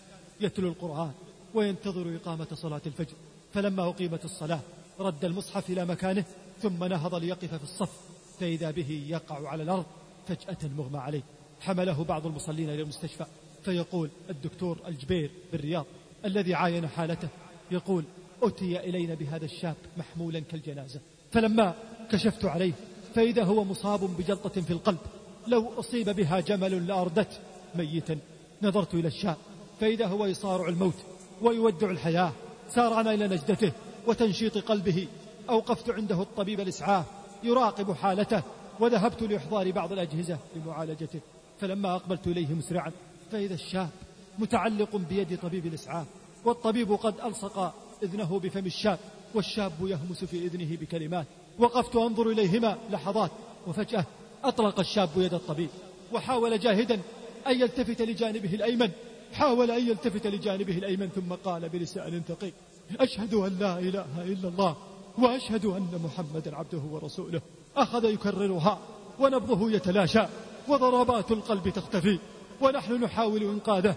يتلو القرآن وينتظر إقامة صلاة الفجر، فلما أقيمت الصلاة رد المصحف إلى مكانه ثم نهض ليقف في الصف، فإذا به يقع على الأرض فجأة مغمى عليه. حمله بعض المصلين إلى المستشفى، فيقول الدكتور الجبير بالرياض الذي عاين حالته، يقول أتي إلينا بهذا الشاب محمولا كالجنازة، فلما كشفت عليه فإذا هو مصاب بجلطة في القلب لو أصيب بها جمل لأردت ميتا. نظرت إلى الشاب فإذا هو يصارع الموت ويودع الحياة. سارعنا إلى نجدته وتنشيط قلبه. أوقفت عنده الطبيب الإسعاف يراقب حالته، وذهبت لإحضار بعض الأجهزة لمعالجته. فلما أقبلت إليه مسرعا فإذا الشاب متعلق بيد طبيب الإسعاف، والطبيب قد ألصق إذنه بفم الشاب، والشاب يهمس في إذنه بكلمات. وقفت أنظر إليهما لحظات، وفجأة أطلق الشاب يد الطبيب وحاول جاهدا أن يلتفت لجانبه الأيمن، حاول أن يلتفت لجانبه الأيمن ثم قال بلسان ثقيل: أشهد أن لا إله إلا الله وأشهد أن محمدا عبده ورسوله. أخذ يكررها ونبضه يتلاشى وضربات القلب تختفي، ونحن نحاول إنقاذه،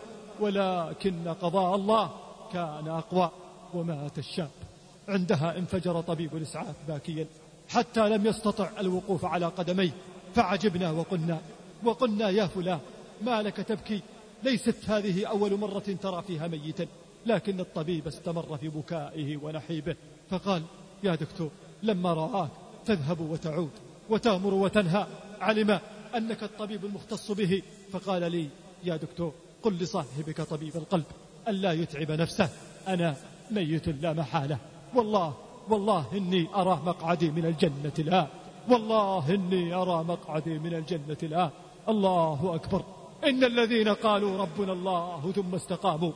ولكن قضاء الله كان أقوى ومات الشاب. عندها انفجر طبيب الإسعاف باكيا حتى لم يستطع الوقوف على قدميه، فعجبنا وقلنا وقلنا يا فلان ما لك تبكي؟ ليست هذه أول مرة ترى فيها ميتا. لكن الطبيب استمر في بكائه ونحيبه، فقال: يا دكتور لما رآك تذهب وتعود وتأمر وتنهى علم أنك الطبيب المختص به، فقال لي: يا دكتور قل لصاحبك طبيب القلب ألا يتعب نفسه، أنا ميت لا محالة، والله والله إني أرى مقعدي من الجنة الآن، والله إني أرى مقعدي من الجنة الآن. الله أكبر. إن الذين قالوا ربنا الله ثم استقاموا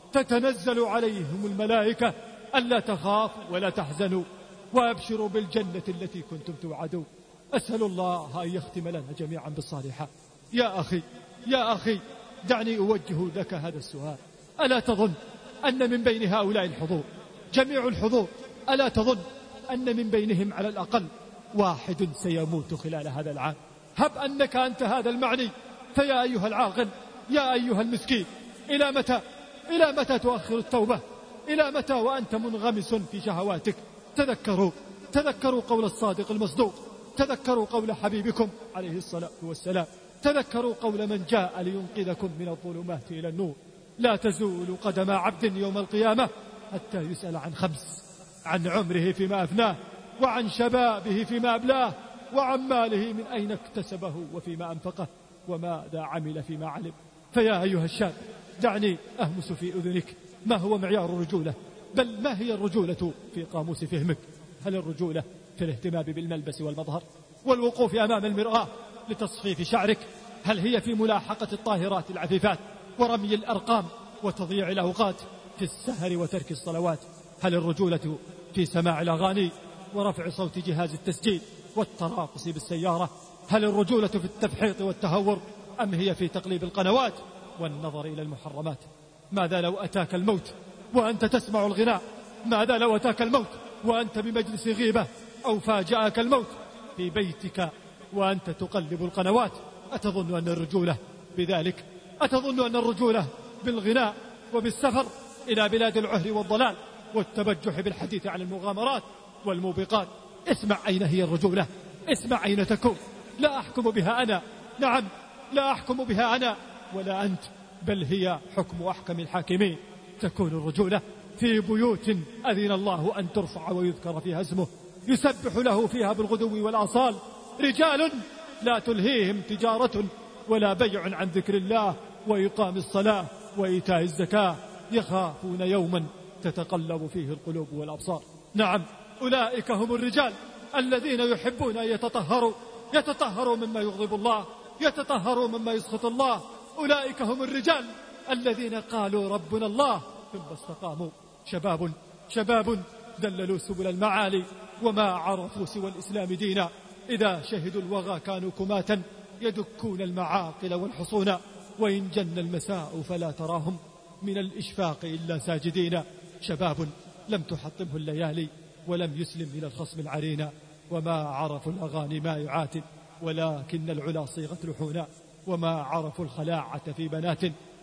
تتنزل عليهم الملائكة ألا تخافوا ولا تحزنوا وأبشروا بالجنة التي كنتم توعدون. أسأل الله أن يختم لنا جميعا بالصالحات. يا أخي يا أخي دعني أوجه لك هذا السؤال: ألا تظن أن من بين هؤلاء الحضور جميع الحضور ألا تظن أن من بينهم على الأقل واحد سيموت خلال هذا العام؟ هب أنك أنت هذا المعني، فيا أيها العاقل يا أيها المسكين، إلى متى إلى متى تؤخر التوبة؟ إلى متى وأنت منغمس في شهواتك؟ تذكروا تذكروا قول الصادق المصدوق، تذكروا قول حبيبكم عليه الصلاة والسلام، تذكروا قول من جاء لينقذكم من الظلمات إلى النور: لا تزول قدم عبد يوم القيامة حتى يسأل عن خمس: عن عمره فيما أفناه، وعن شبابه فيما أبلاه، وعن ماله من أين اكتسبه وفيما أنفقه، وماذا عمل فيما علم. فيا أيها الشاب دعني أهمس في أذنك ما هو معيار الرجولة، بل ما هي الرجولة في قاموس فهمك؟ هل الرجولة في الاهتمام بالملبس والمظهر والوقوف أمام المرآة لتصفيف شعرك؟ هل هي في ملاحقة الطاهرات العفيفات ورمي الأرقام وتضييع الأوقات في السهر وترك الصلوات؟ هل الرجولة في سماع الأغاني ورفع صوت جهاز التسجيل والتراقص بالسيارة؟ هل الرجولة في التفحيط والتهور، أم هي في تقليب القنوات والنظر إلى المحرمات؟ ماذا لو أتاك الموت وأنت تسمع الغناء؟ ماذا لو أتاك الموت وأنت بمجلس غيبة، أو فاجأك الموت في بيتك وأنت تقلب القنوات؟ أتظن أن الرجولة بذلك؟ أتظن أن الرجولة بالغناء وبالسفر إلى بلاد العهر والضلال والتبجح بالحديث عن المغامرات والموبقات؟ اسمع أين هي الرجولة، اسمع أين تكون. لا أحكم بها أنا، نعم لا أحكم بها أنا ولا أنت، بل هي حكم أحكم الحاكمين. تكون الرجولة في بيوت أذن الله أن ترفع ويذكر فيها اسمه، يسبح له فيها بالغدو والآصال رجال لا تلهيهم تجارة ولا بيع عن ذكر الله وإقام الصلاة وإيتاء الزكاة، يخافون يوما تتقلب فيه القلوب والأبصار. نعم أولئك هم الرجال الذين يحبون أن يتطهروا يتطهروا مما يغضب الله، يتطهروا مما يسخط الله. أولئك هم الرجال الذين قالوا ربنا الله ثم استقاموا. شباب شباب دللوا سبل المعالي وما عرفوا سوى الإسلام دينا، إذا شهدوا الوغى كانوا كماتا يدكون المعاقل والحصونا، وإن جن المساء فلا تراهم من الإشفاق إلا ساجدين. شباب لم تحطمه الليالي ولم يسلم إلى الخصم العرينا، وما عرفوا الأغاني ما يعاتب، ولكن العلا صيغت لحونا، وما عرفوا الخلاعة في بنات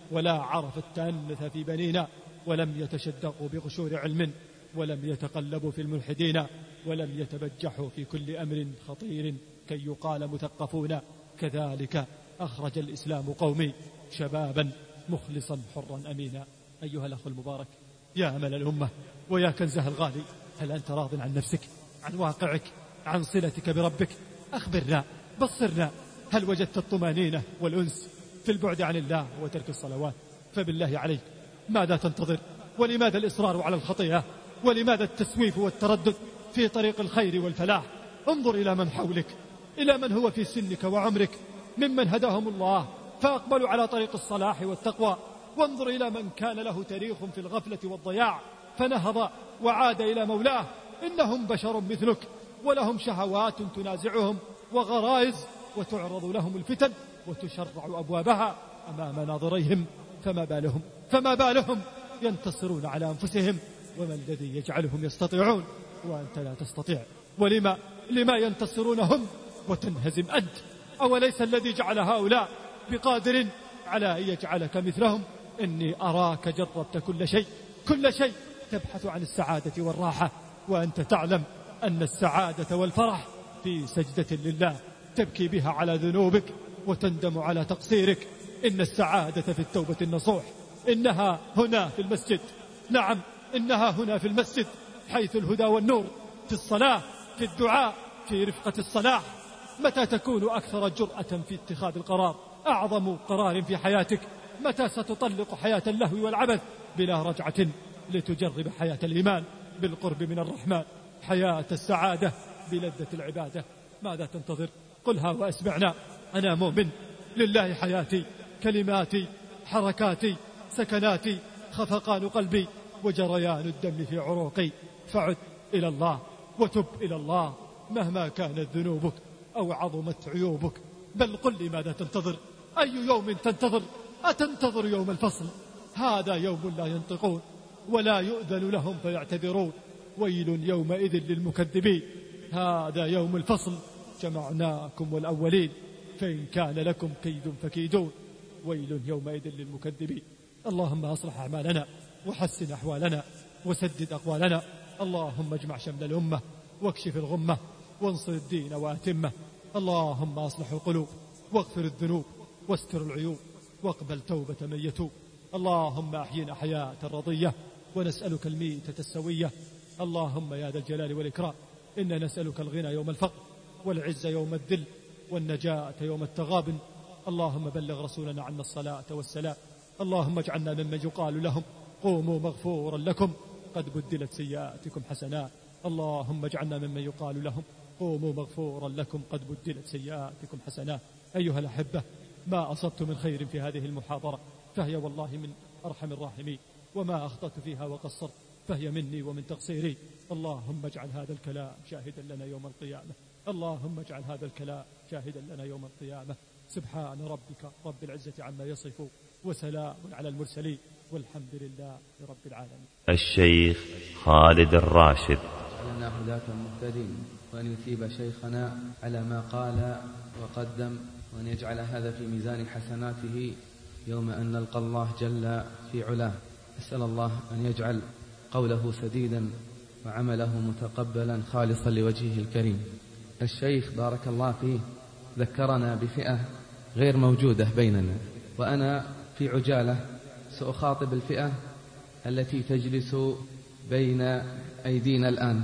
ولا عرف التأنث في بنينا، ولم يتشدقوا بقشور علم، ولم يتقلبوا في الملحدين، ولم يتبجحوا في كل أمر خطير كي يقال مثقفون. كذلك أخرج الإسلام قومي شبابا مخلصا حرا أمينا. أيها الأخ المبارك، يا أمل الأمة ويا كنزها الغالي، هل أنت راض عن نفسك، عن واقعك، عن صلتك بربك؟ أخبرنا، بصرنا، هل وجدت الطمانينة والأنس في البعد عن الله وترك الصلوات؟ فبالله عليك ماذا تنتظر؟ ولماذا الإصرار على الخطيئة؟ ولماذا التسويف والتردد في طريق الخير والفلاح؟ انظر إلى من حولك، إلى من هو في سنك وعمرك ممن هداهم الله فأقبلوا على طريق الصلاح والتقوى، وانظر إلى من كان له تاريخ في الغفلة والضياع فنهض وعاد إلى مولاه. إنهم بشر مثلك، ولهم شهوات تنازعهم وغرائز، وتعرض لهم الفتن وتشرع أبوابها أمام ناظريهم. فما بالهم فما بالهم ينتصرون على أنفسهم؟ وما الذي يجعلهم يستطيعون وأنت لا تستطيع؟ ولما لما ينتصرون هم وتنهزم أنت؟ أوليس الذي جعل هؤلاء بقادر على أن يجعلك مثلهم؟ إني أراك جربت كل شيء كل شيء تبحث عن السعادة والراحة، وأنت تعلم أن السعادة والفرح في سجدة لله تبكي بها على ذنوبك وتندم على تقصيرك. إن السعادة في التوبة النصوح، إنها هنا في المسجد. نعم، إنها هنا في المسجد، حيث الهدى والنور، في الصلاة، في الدعاء، في رفقة الصلاح. متى تكون أكثر جرأة في اتخاذ القرار، أعظم قرار في حياتك؟ متى ستطلق حياة اللهو والعبث بلا رجعة لتجرب حياة الإيمان بالقرب من الرحمن، حياة السعادة بلذة العبادة؟ ماذا تنتظر؟ قلها وأسمعنا. أنا مؤمن، لله حياتي، كلماتي، حركاتي، سكناتي، خفقان قلبي وجريان الدم في عروقي. فعد إلى الله وتب إلى الله مهما كانت ذنوبك أو عظمت عيوبك. بل قل لي ماذا تنتظر؟ أي يوم تنتظر؟ أتنتظر يوم الفصل؟ هذا يوم لا ينطقون ولا يؤذن لهم فيعتذرون. ويل يومئذ للمكذبين. هذا يوم الفصل، جمعناكم والأولين، فإن كان لكم كيد فكيدون. ويل يومئذ للمكذبين. اللهم أصلح أعمالنا وحسن أحوالنا وسدد أقوالنا. اللهم اجمع شمل الأمة واكشف الغمة وانصر الدين وأتمه. اللهم أصلح القلوب واغفر الذنوب واستر العيوب واقبل توبة من يتوب. اللهم أحينا حياة رضية ونسألك الميتة السوية. اللهم يا ذا الجلال والإكرام، إنا نسألك الغنى يوم الفقر والعز يوم الذل والنجاة يوم التغابن. اللهم بلغ رسولنا عنا الصلاة والسلام. اللهم اجعلنا ممن يقال لهم قوموا مغفورا لكم قد بدلت سيئاتكم حسنات. اللهم اجعلنا ممن يقال لهم قوموا مغفورا لكم قد بدلت سيئاتكم حسنات. أيها الأحبة، ما أصبت من خير في هذه المحاضرة فهي والله من أرحم الراحمين، وما أخطأت فيها وقصرت فهي مني ومن تقصيري. اللهم اجعل هذا الكلام شاهدا لنا يوم القيامة. اللهم اجعل هذا الكلام شاهدا لنا يوم القيامة. سبحان ربك رب العزة عما يصفون، وسلام على المرسلين، والحمد لله رب العالمين. الشيخ خالد الراشد لنا هداة مهتدين، وأن يثيب شيخنا على ما قال وقدم، وأن يجعل هذا في ميزان حسناته يوم أن نلقى الله جل في علاه. أسأل الله أن يجعل قوله سديدا وعمله متقبلا خالصا لوجهه الكريم. الشيخ بارك الله فيه ذكرنا بفئة غير موجودة بيننا، وأنا في عجالة سأخاطب الفئة التي تجلس بين أيدينا الآن.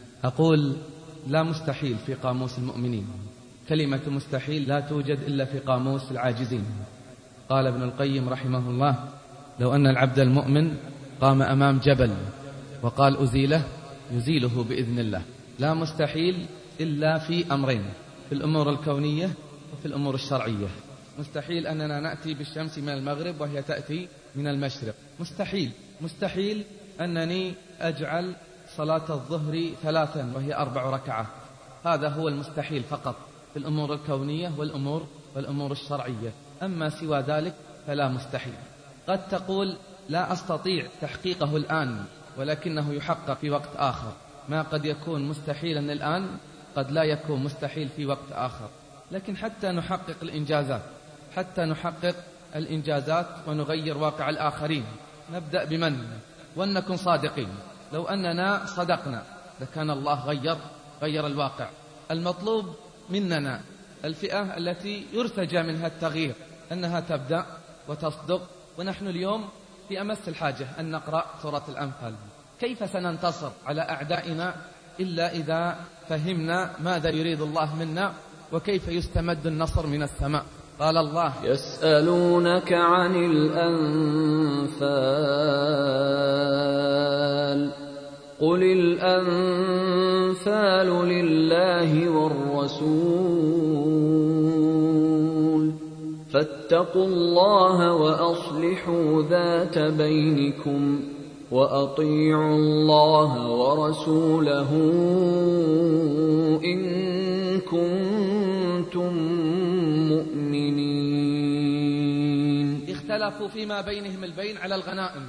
أقول لا مستحيل في قاموس المؤمنين، كلمة مستحيل لا توجد إلا في قاموس العاجزين. قال ابن القيم رحمه الله: لو أن العبد المؤمن قام أمام جبل وقال أزيله يزيله بإذن الله. لا مستحيل إلا في أمرين، في الأمور الكونية وفي الأمور الشرعية. مستحيل أننا نأتي بالشمس من المغرب وهي تأتي من المشرق، مستحيل. مستحيل أنني أجعل صلاة الظهر ثلاثا وهي أربع ركعات، هذا هو المستحيل فقط في الأمور الكونية والأمور والأمور الشرعية. أما سوى ذلك فلا مستحيل. قد تقول لا أستطيع تحقيقه الآن، ولكنه يحقق في وقت آخر. ما قد يكون مستحيلا الآن قد لا يكون مستحيل في وقت آخر. لكن حتى نحقق الإنجازات، حتى نحقق الإنجازات ونغير واقع الآخرين. نبدأ بمن؟ ولنكن صادقين، لو أننا صدقنا لكان الله غير غير الواقع. المطلوب مننا الفئة التي يرتجى منها التغيير أنها تبدأ وتصدق. ونحن اليوم في أمس الحاجة أن نقرأ سورة الأنفال. كيف سننتصر على أعدائنا إلا إذا فهمنا ماذا يريد الله منا وكيف يستمد النصر من السماء. قال الله: يسألونك عن الأنفال قل الأنفال لله والرسول فاتقوا الله وأصلحوا ذات بينكم وأطيعوا الله ورسوله إن كنتم مؤمنين. اختلفوا فيما بينهم البين على الغنائم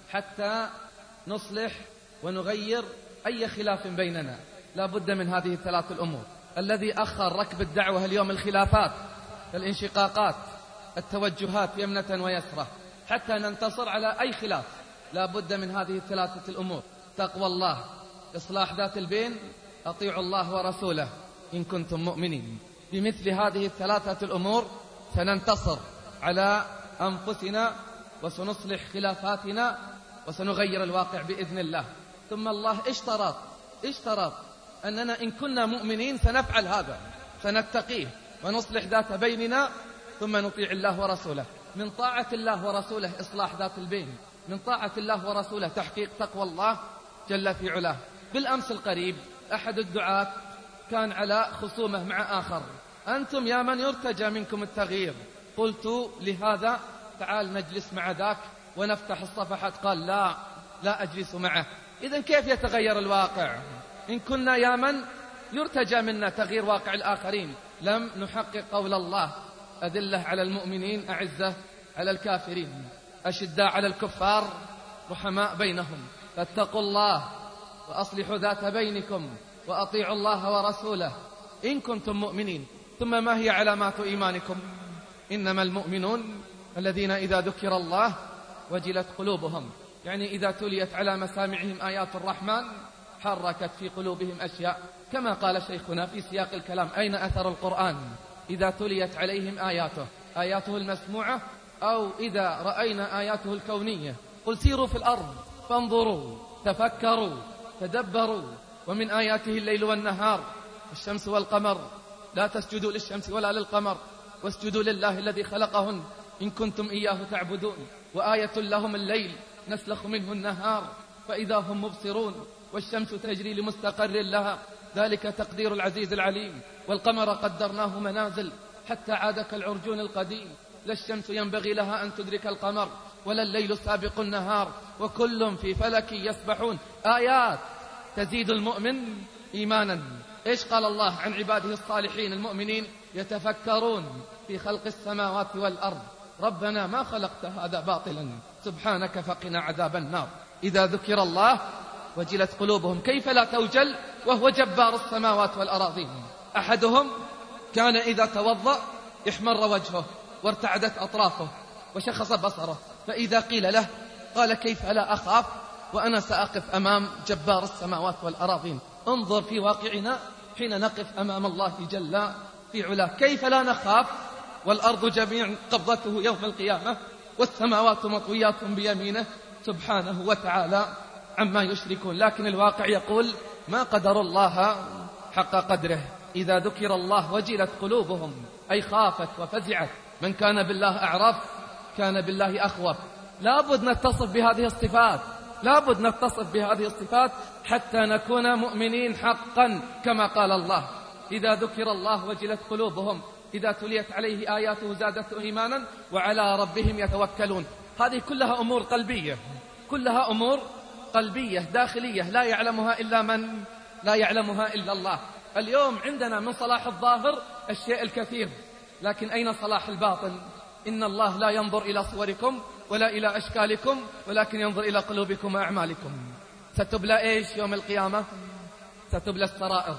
حتى نصلح ونغير أي خلاف بيننا. لا بد من هذه الثلاث الأمور. الذي أخر ركب الدعوة اليوم الخلافات، الانشقاقات، التوجهات يمنة ويسرة، حتى ننتصر على أي خلاف لا بد من هذه الثلاثة الأمور: تقوى الله، إصلاح ذات البين، أطيعوا الله ورسوله إن كنتم مؤمنين. بمثل هذه الثلاثة الأمور سننتصر على أنفسنا وسنصلح خلافاتنا وسنغير الواقع بإذن الله. ثم الله اشترط اشترط أننا إن كنا مؤمنين سنفعل هذا، سنتقيه ونصلح ذات بيننا ثم نطيع الله ورسوله. من طاعة الله ورسوله إصلاح ذات البين، من طاعة الله ورسوله تحقيق تقوى الله جل في علاه. بالأمس القريب أحد الدعاة كان على خصومة مع آخر: أنتم يا من يرتجى منكم التغيير. قلت لهذا: تعال نجلس مع ذاك ونفتح الصفحات. قال: لا لا أجلس معه. إذن كيف يتغير الواقع إن كنا يا من يرتجى منا تغيير واقع الآخرين لم نحقق قول الله: أذلة على المؤمنين أعزة على الكافرين أشداء على الكفار رحماء بينهم فاتقوا الله وأصلحوا ذات بينكم وأطيعوا الله ورسوله إن كنتم مؤمنين. ثم ما هي علامات إيمانكم؟ إنما المؤمنون الذين إذا ذكر الله وجلت قلوبهم، يعني إذا تليت على مسامعهم آيات الرحمن حركت في قلوبهم أشياء. كما قال شيخنا في سياق الكلام: أين أثر القرآن إذا تليت عليهم آياته، آياته المسموعة أو إذا رأينا آياته الكونية؟ قل سيروا في الأرض فانظروا تفكروا تدبروا ومن آياته الليل والنهار الشمس والقمر لا تسجدوا للشمس ولا للقمر واسجدوا لله الذي خلقهن إن كنتم إياه تعبدون. وآية لهم الليل نسلخ منه النهار فإذا هم مبصرون والشمس تجري لمستقر لها ذلك تقدير العزيز العليم. والقمر قدرناه منازل حتى عاد كالعرجون القديم. لا الشمس ينبغي لها أن تدرك القمر ولا الليل سابق النهار وكل في فلك يسبحون. آيات تزيد المؤمن إيمانا. إيش قال الله عن عباده الصالحين المؤمنين؟ يتفكرون في خلق السماوات والأرض ربنا ما خلقت هذا باطلا سبحانك فقنا عذاب النار. إذا ذكر الله وجلت قلوبهم. كيف لا توجل وهو جبار السماوات والأراضين؟ أحدهم كان إذا توضأ احمر وجهه وارتعدت أطرافه وشخص بصره، فإذا قيل له قال: كيف لا أخاف وأنا سأقف أمام جبار السماوات والأراضين. انظر في واقعنا حين نقف أمام الله جل في علاه، كيف لا نخاف والأرض جميع قبضته يوم القيامة والسماوات مطويات بيمينه سبحانه وتعالى عما يشركون. لكن الواقع يقول: ما قدر الله حق قدره. إذا ذكر الله وجلت قلوبهم، أي خافت وفزعت. من كان بالله أعرف كان بالله أخوف. لابد نتصف بهذه الصفات، لابد نتصف بهذه الصفات حتى نكون مؤمنين حقا كما قال الله: إذا ذكر الله وجلت قلوبهم إذا تليت عليه آياته زادته إيمانا وعلى ربهم يتوكلون. هذه كلها أمور قلبية، كلها أمور قلبية داخلية لا يعلمها إلا من لا يعلمها إلا الله. اليوم عندنا من صلاح الظاهر الشيء الكثير، لكن أين صلاح الباطن؟ إن الله لا ينظر إلى صوركم ولا إلى أشكالكم ولكن ينظر إلى قلوبكم وأعمالكم. ستبلى إيش يوم القيامة؟ ستبلى السرائر.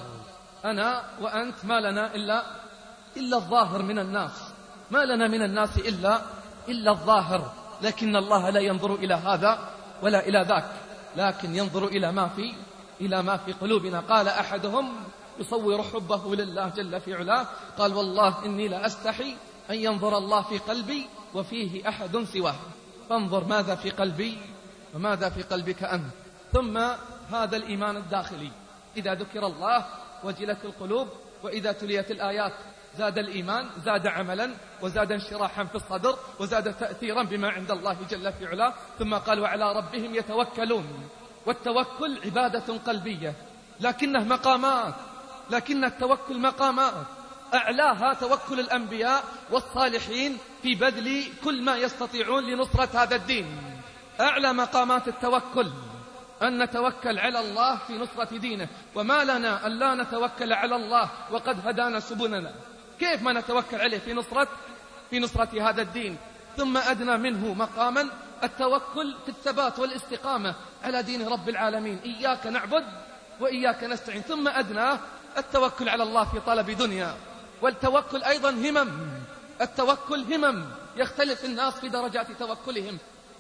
أنا وأنت ما لنا إلا إلا الظاهر من الناس، ما لنا من الناس إلا إلا الظاهر، لكن الله لا ينظر إلى هذا ولا إلى ذاك، لكن ينظر إلى ما في إلى ما في قلوبنا. قال أحدهم يصور حبه لله جل في علاه، قال والله إني لا أستحي أن ينظر الله في قلبي وفيه أحد سواه، فانظر ماذا في قلبي وماذا في قلبك أنت. ثم هذا الإيمان الداخلي، إذا ذكر الله وجلت القلوب، وإذا تليت الآيات زاد الإيمان، زاد عملا، وزاد انشراحا في الصدر، وزاد تأثيرا بما عند الله جل في علاه. ثم قال وعلى ربهم يتوكلون. والتوكل عبادة قلبية، لكنه مقامات، لكن التوكل مقامات، أعلاها توكل الأنبياء والصالحين في بذل كل ما يستطيعون لنصرة هذا الدين. أعلى مقامات التوكل أن نتوكل على الله في نصرة دينه، وما لنا أن لا نتوكل على الله وقد هدانا سبلنا، كيف ما نتوكل عليه في نصرة في نصرة هذا الدين. ثم أدنى منه مقاما التوكل في الثبات والاستقامة على دين رب العالمين، إياك نعبد وإياك نستعين. ثم أدنى التوكل على الله في طلب دنيا. والتوكل أيضا همم، التوكل همم، يختلف الناس في درجات توكلهم.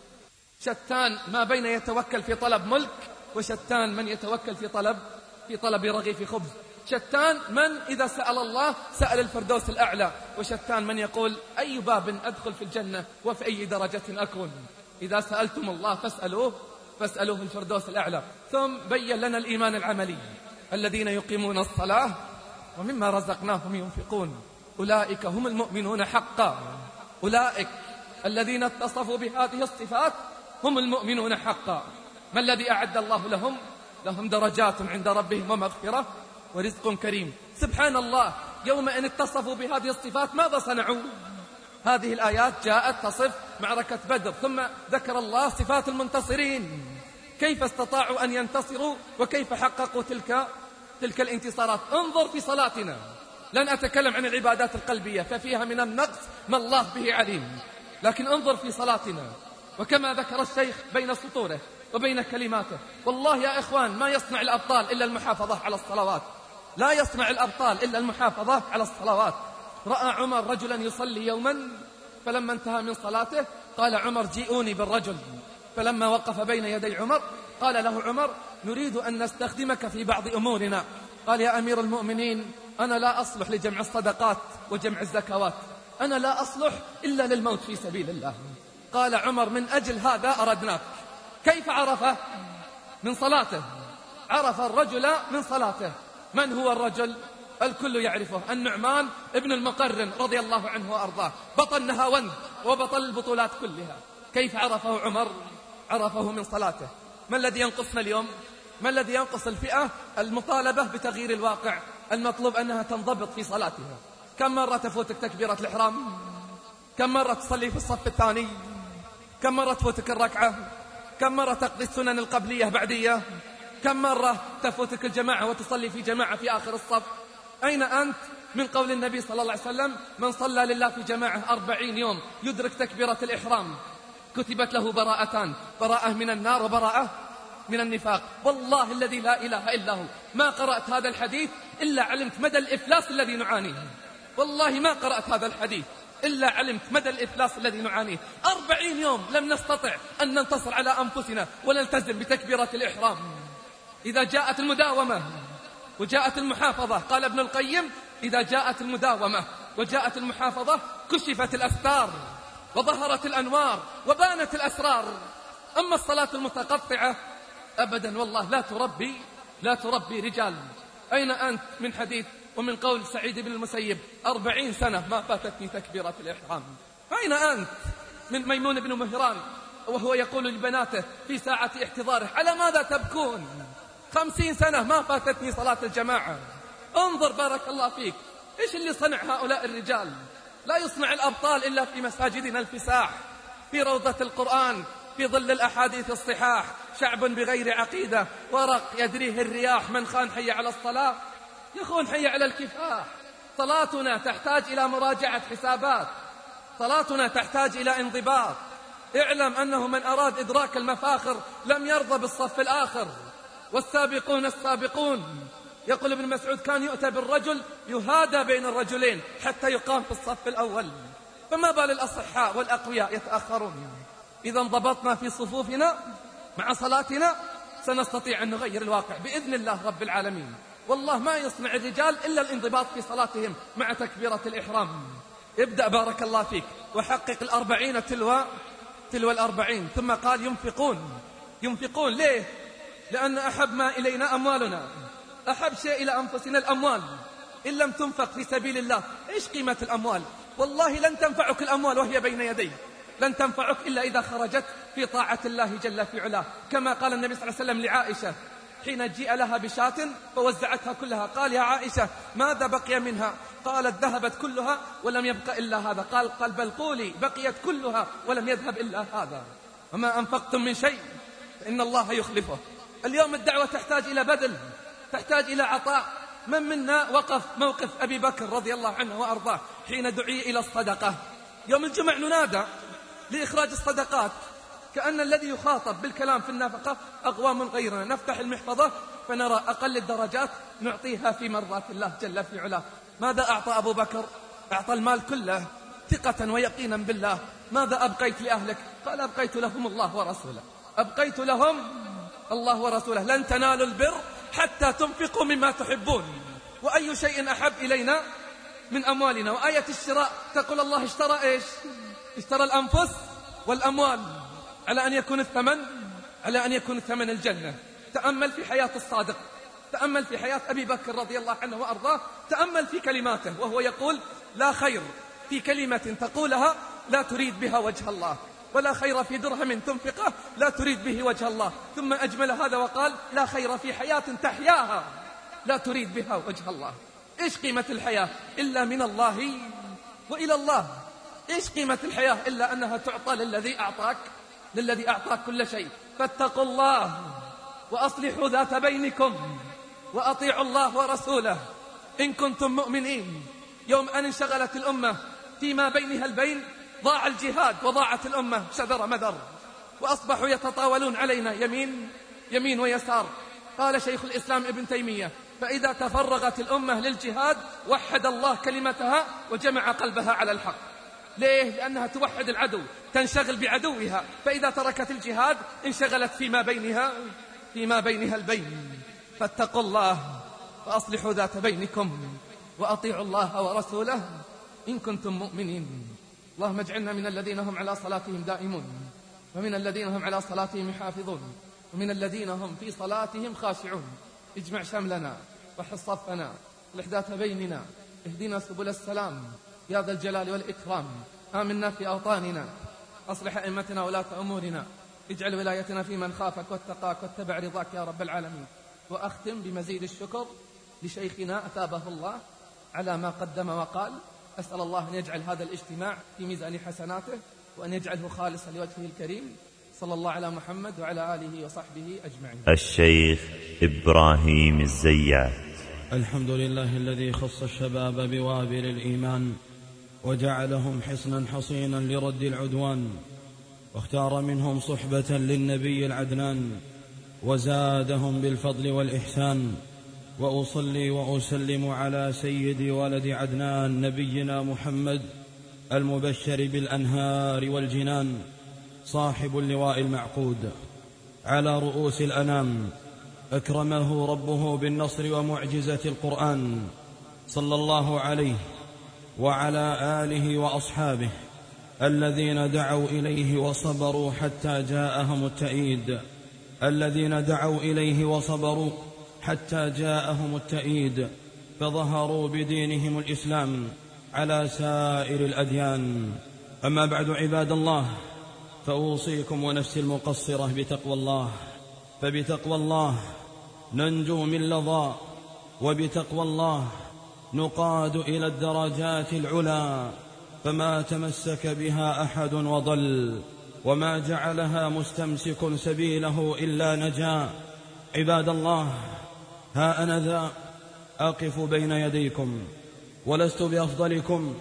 شتان ما بين يتوكل في طلب ملك، وشتان من يتوكل في طلب في طلب رغيف خبز. شتان من إذا سأل الله سأل الفردوس الأعلى، وشتان من يقول أي باب أدخل في الجنة وفي أي درجة أكون. إذا سألتم الله فاسألوه فاسألوه الفردوس الأعلى. ثم بين لنا الإيمان العملي، الذين يقيمون الصلاة ومما رزقناهم ينفقون، أولئك هم المؤمنون حقا. أولئك الذين اتصفوا بهذه الصفات هم المؤمنون حقا. ما الذي أعد الله لهم؟ لهم درجات عند ربهم ومغفرة ورزق كريم. سبحان الله، يوم أن اتصفوا بهذه الصفات ماذا صنعوا؟ هذه الآيات جاءت تصف معركة بدر، ثم ذكر الله صفات المنتصرين، كيف استطاعوا أن ينتصروا وكيف حققوا تلك تلك الانتصارات. انظر في صلاتنا، لن أتكلم عن العبادات القلبية ففيها من النقص ما الله به عليم، لكن انظر في صلاتنا، وكما ذكر الشيخ بين سطوره وبين كلماته، والله يا إخوان ما يصنع الأبطال إلا المحافظة على الصلوات، لا يصنع الأبطال إلا المحافظة على الصلوات. رأى عمر رجلا يصلي يوما، فلما انتهى من صلاته قال عمر جيئوني بالرجل. فلما وقف بين يدي عمر قال له عمر نريد أن نستخدمك في بعض أمورنا. قال يا أمير المؤمنين أنا لا أصلح لجمع الصدقات وجمع الزكوات، أنا لا أصلح إلا للموت في سبيل الله. قال عمر من أجل هذا أردناك. كيف عرفه؟ من صلاته، عرف الرجل من صلاته. من هو الرجل؟ الكل يعرفه، النعمان ابن المقرن رضي الله عنه وأرضاه، بطل نهاوند وبطل البطولات كلها. كيف عرفه عمر؟ عرفه من صلاته. ما الذي ينقصنا اليوم؟ ما الذي ينقص الفئة؟ المطالبة بتغيير الواقع، المطلوب أنها تنضبط في صلاتها. كم مرة تفوتك تكبيرة الإحرام؟ كم مرة تصلي في الصف الثاني؟ كم مرة تفوتك الركعة؟ كم مرة تقضي السنن القبلية بعدية؟ كم مرة تفوتك الجماعة وتصلي في جماعة في آخر الصف؟ أين أنت من قول النبي صلى الله عليه وسلم من صلى لله في جماعة أربعين يوم يدرك تكبيرة الإحرام كتبت له براءتان، براءة من النار وبراءة من النفاق. والله الذي لا إله إلا هو ما قرأت هذا الحديث إلا علمت مدى الإفلاس الذي نعانيه. والله ما قرأت هذا الحديث إلا علمت مدى الإفلاس الذي نعانيه. أربعين يوم لم نستطع أن ننتصر على أنفسنا ونلتزم بتكبيرة الإحرام. إذا جاءت المداومة وجاءت المحافظة، قال ابن القيم إذا جاءت المداومة وجاءت المحافظة كشفت الأستار وظهرت الأنوار وبانت الأسرار. أما الصلاة المتقطعة أبدا والله لا تربي لا تربي رجال. أين أنت من حديث ومن قول سعيد بن المسيب أربعين سنة ما فاتتني تكبيرة الإحرام؟ أين أنت من ميمون بن مهران وهو يقول لبناته في ساعة احتضاره على ماذا تبكون؟ خمسين سنة ما فاتتني صلاة الجماعة. انظر بارك الله فيك إيش اللي صنع هؤلاء الرجال. لا يصنع الأبطال إلا في مساجدنا الفساح، في روضة القرآن، في ظل الأحاديث الصحاح. شعب بغير عقيدة ورق يدريه الرياح، من خان حي على الصلاة يخون حي على الكفاح. صلاتنا تحتاج إلى مراجعة حسابات، صلاتنا تحتاج إلى انضباط. اعلم أنه من أراد إدراك المفاخر لم يرضى بالصف الآخر. والسابقون السابقون، يقول ابن مسعود كان يؤتى بالرجل يهادى بين الرجلين حتى يقام في الصف الأول. فما بال الأصحاء والأقوياء يتأخرون؟ إذا انضبطنا في صفوفنا مع صلاتنا سنستطيع أن نغير الواقع بإذن الله رب العالمين. والله ما يصنع الرجال إلا الانضباط في صلاتهم مع تكبيرة الإحرام. ابدأ بارك الله فيك وحقق الأربعين تلو تلو الأربعين. ثم قال ينفقون. ينفقون ليه؟ لأن أحب ما إلينا أموالنا، أحب شيء إلى أنفسنا الأموال. إن لم تنفق في سبيل الله إيش قيمة الأموال؟ والله لن تنفعك الأموال وهي بين يديك، لن تنفعك إلا إذا خرجت في طاعة الله جل في علاه. كما قال النبي صلى الله عليه وسلم لعائشة حين جيء لها بشاة فوزعتها كلها، قال يا عائشة ماذا بقي منها؟ قالت ذهبت كلها ولم يبق إلا هذا. قال قال بل قولي بقيت كلها ولم يذهب إلا هذا. وما أنفقتم من شيء فإن الله يخلفه. اليوم الدعوة تحتاج إلى بذل، تحتاج إلى عطاء. من منا وقف موقف أبي بكر رضي الله عنه وأرضاه حين دعي إلى الصدقة؟ يوم الجمع ننادى لإخراج الصدقات، كأن الذي يخاطب بالكلام في النفقة أقوام غيرنا. نفتح المحفظة فنرى أقل الدرجات نعطيها في مرات الله جل في علاه. ماذا أعطى أبو بكر؟ أعطى المال كله ثقة ويقينا بالله. ماذا أبقيت لأهلك؟ قال أبقيت لهم الله ورسوله، أبقيت لهم الله ورسوله. لن تنالوا البر حتى تنفقوا مما تحبون. وأي شيء أحب إلينا من أموالنا؟ وآية الشراء تقول الله اشترى إيش؟ اشترى الأنفس والأموال على أن يكون الثمن على أن يكون الثمن الجنة. تأمل في حياة الصادق، تأمل في حياة أبي بكر رضي الله عنه وأرضاه، تأمل في كلماته وهو يقول لا خير في كلمة تقولها لا تريد بها وجه الله، ولا خير في درهم تنفقه لا تريد به وجه الله. ثم أجمل هذا وقال لا خير في حياة تحياها لا تريد بها وجه الله. إيش قيمة الحياة إلا من الله وإلى الله؟ إيش قيمة الحياة إلا أنها تعطى للذي أعطاك للذي أعطاك كل شيء؟ فاتقوا الله وأصلحوا ذات بينكم وأطيعوا الله ورسوله إن كنتم مؤمنين. يوم أن انشغلت الأمة فيما بينها البين ضاع الجهاد وضاعت الأمة شذر مذر، وأصبحوا يتطاولون علينا يمين يمين ويسار. قال شيخ الإسلام ابن تيمية فإذا تفرغت الأمة للجهاد وحد الله كلمتها وجمع قلبها على الحق. ليه؟ لأنها توحد العدو، تنشغل بعدوها. فإذا تركت الجهاد انشغلت فيما بينها فيما بينها البين. فاتقوا الله وأصلحوا ذات بينكم وأطيعوا الله ورسوله إن كنتم مؤمنين. اللهم اجعلنا من الذين هم على صلاتهم دائمون، ومن الذين هم على صلاتهم يحافظون، ومن الذين هم في صلاتهم خاشعون. اجمع شملنا وحص صفنا، اصلح ذات بيننا، اهدنا سبل السلام يا ذا الجلال والإكرام. آمنا في أوطاننا، أصلح أئمتنا ولاة أمورنا، اجعل ولايتنا في من خافك واتقاك واتبع رضاك يا رب العالمين. وأختم بمزيد الشكر لشيخنا أثابه الله على ما قدم وقال. أسأل الله أن يجعل هذا الاجتماع في ميزان حسناته وأن يجعله خالصا لوجهه الكريم. صلى الله على محمد وعلى آله وصحبه أجمعين. الشيخ إبراهيم الزيات. الحمد لله الذي خص الشباب بوابل الإيمان وجعلهم حصنا حصينا لرد العدوان، واختار منهم صحبة للنبي العدنان وزادهم بالفضل والإحسان. وأصلي وأسلم على سيد ولد عدنان نبينا محمد المبشر بالأنهار والجنان، صاحب اللواء المعقود على رؤوس الأنام، أكرمه ربه بالنصر ومعجزة القرآن، صلى الله عليه وعلى آله وأصحابه الذين دعوا إليه وصبروا حتى جاءهم التأييد الذين دعوا إليه وصبروا حتى جاءهم التأييد فظهروا بدينهم الإسلام على سائر الأديان. أما بعد عباد الله، فأوصيكم ونفسي المقصرة بتقوى الله، فبتقوى الله ننجو من لظى، وبتقوى الله نقاد إلى الدرجات العلا، فما تمسك بها أحد وضل، وما جعلها مستمسك سبيله إلا نجا. عباد الله، ها أنا ذا أقف بين يديكم، ولست بأفضلكم،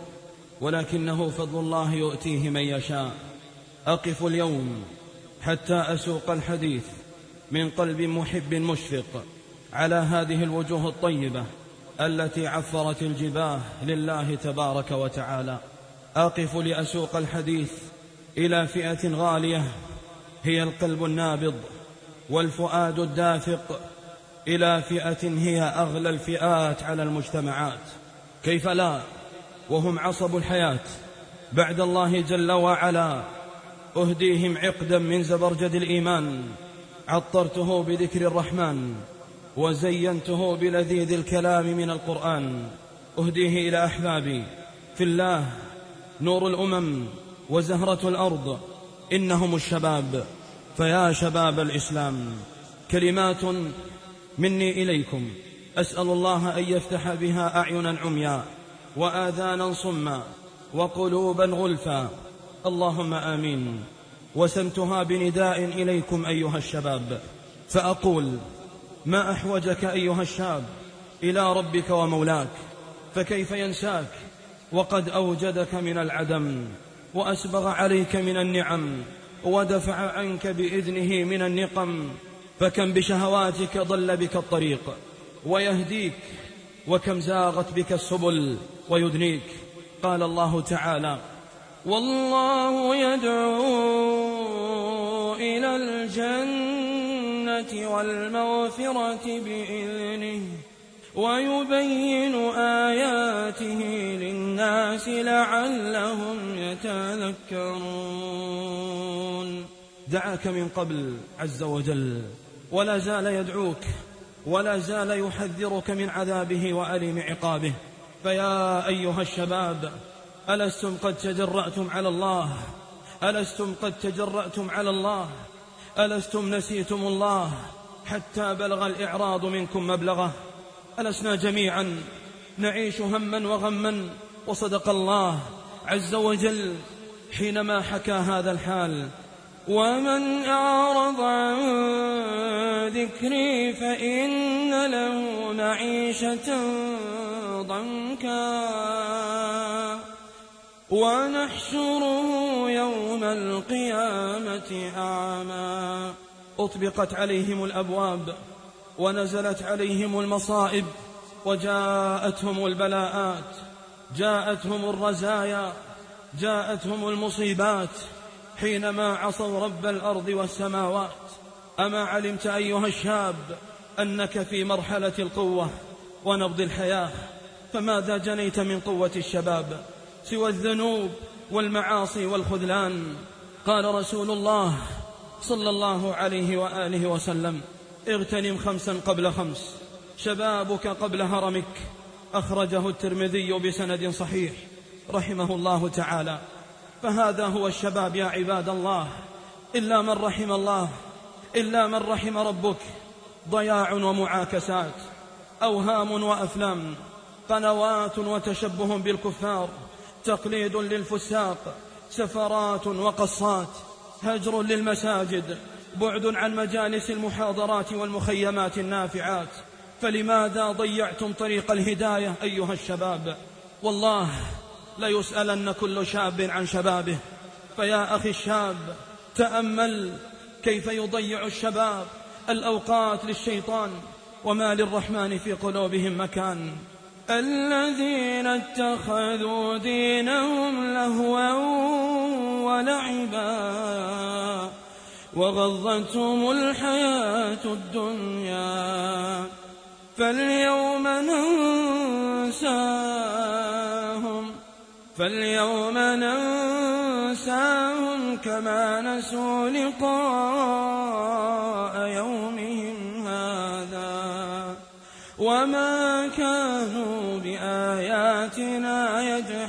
ولكنه فضل الله يؤتيه من يشاء. أقف اليوم حتى أسوق الحديث من قلب محب مشفق على هذه الوجوه الطيبة التي عفرت الجباه لله تبارك وتعالى. أقف لأسوق الحديث إلى فئة غالية هي القلب النابض والفؤاد الدافق، إلى فئة هي أغلى الفئات على المجتمعات، كيف لا وهم عصب الحياة بعد الله جل وعلا. أهديهم عقدا من زبرجد الإيمان، عطرته بذكر الرحمن وزينته بلذيذ الكلام من القرآن. أهديه إلى أحبابي في الله، نور الأمم وزهرة الأرض، إنهم الشباب، فيا شباب الإسلام كلمات مني إليكم أسأل الله أن يفتح بها أعينا عميا وآذانا صما وقلوبا غلفا، اللهم آمين. وسمتها بنداء إليكم أيها الشباب، فأقول: ما أحوجك أيها الشاب إلى ربك ومولاك، فكيف ينساك وقد أوجدك من العدم وأسبغ عليك من النعم ودفع عنك بإذنه من النقم. فكم بشهواتك ضل بك الطريق ويهديك، وكم زاغت بك السبل ويدنيك. قال الله تعالى: والله يدعو إلى الجنة والمغفرة بإذنه ويبين آياته للناس لعلهم يتذكرون. دعاك من قبل عز وجل ولا زال يدعوك ولا زال يحذرك من عذابه وأليم عقابه. فيا أيها الشباب، ألستم قد تجرأتم على الله؟ ألستم قد تجرأتم على الله؟ ألستم نسيتم الله حتى بلغ الإعراض منكم مبلغه؟ ألسنا جميعا نعيش هما وغما؟ وصدق الله عز وجل حينما حكى هذا الحال: ومن أعرض عن ذكري فإن له معيشة ضنكا ونحشره يوم القيامة أعمى. أطبقت عليهم الأبواب ونزلت عليهم المصائب وجاءتهم البلاءات، جاءتهم الرزايا، جاءتهم المصيبات حينما عصوا رب الأرض والسماوات. أما علمت أيها الشاب أنك في مرحلة القوة ونبض الحياة؟ فماذا جنيت من قوة الشباب سوى الذنوب والمعاصي والخذلان؟ قال رسول الله صلى الله عليه وآله وسلم: اغتنم خمسا قبل خمس، شبابك قبل هرمك. أخرجه الترمذي بسند صحيح رحمه الله تعالى. فهذا هو الشباب يا عباد الله، إلا من رحم الله، إلا من رحم ربك. ضياع ومعاكسات، أوهام وأفلام، قنوات وتشبه بالكفار، تقليد للفساق، سفرات وقصات، هجر للمساجد، بعد عن مجالس المحاضرات والمخيمات النافعات. فلماذا ضيعتم طريق الهداية أيها الشباب؟ والله ليسألن كل شاب عن شبابه. فيا أخي الشاب، تأمل كيف يضيع الشباب الأوقات للشيطان وما للرحمن في قلوبهم مكان. الذين اتخذوا دينهم لهوا ولعبا وغضتهم الحياة الدنيا فاليوم ننساهم فاليوم ننساهم كما نسوا لقاء يومهم هذا وما كانوا بآياتنا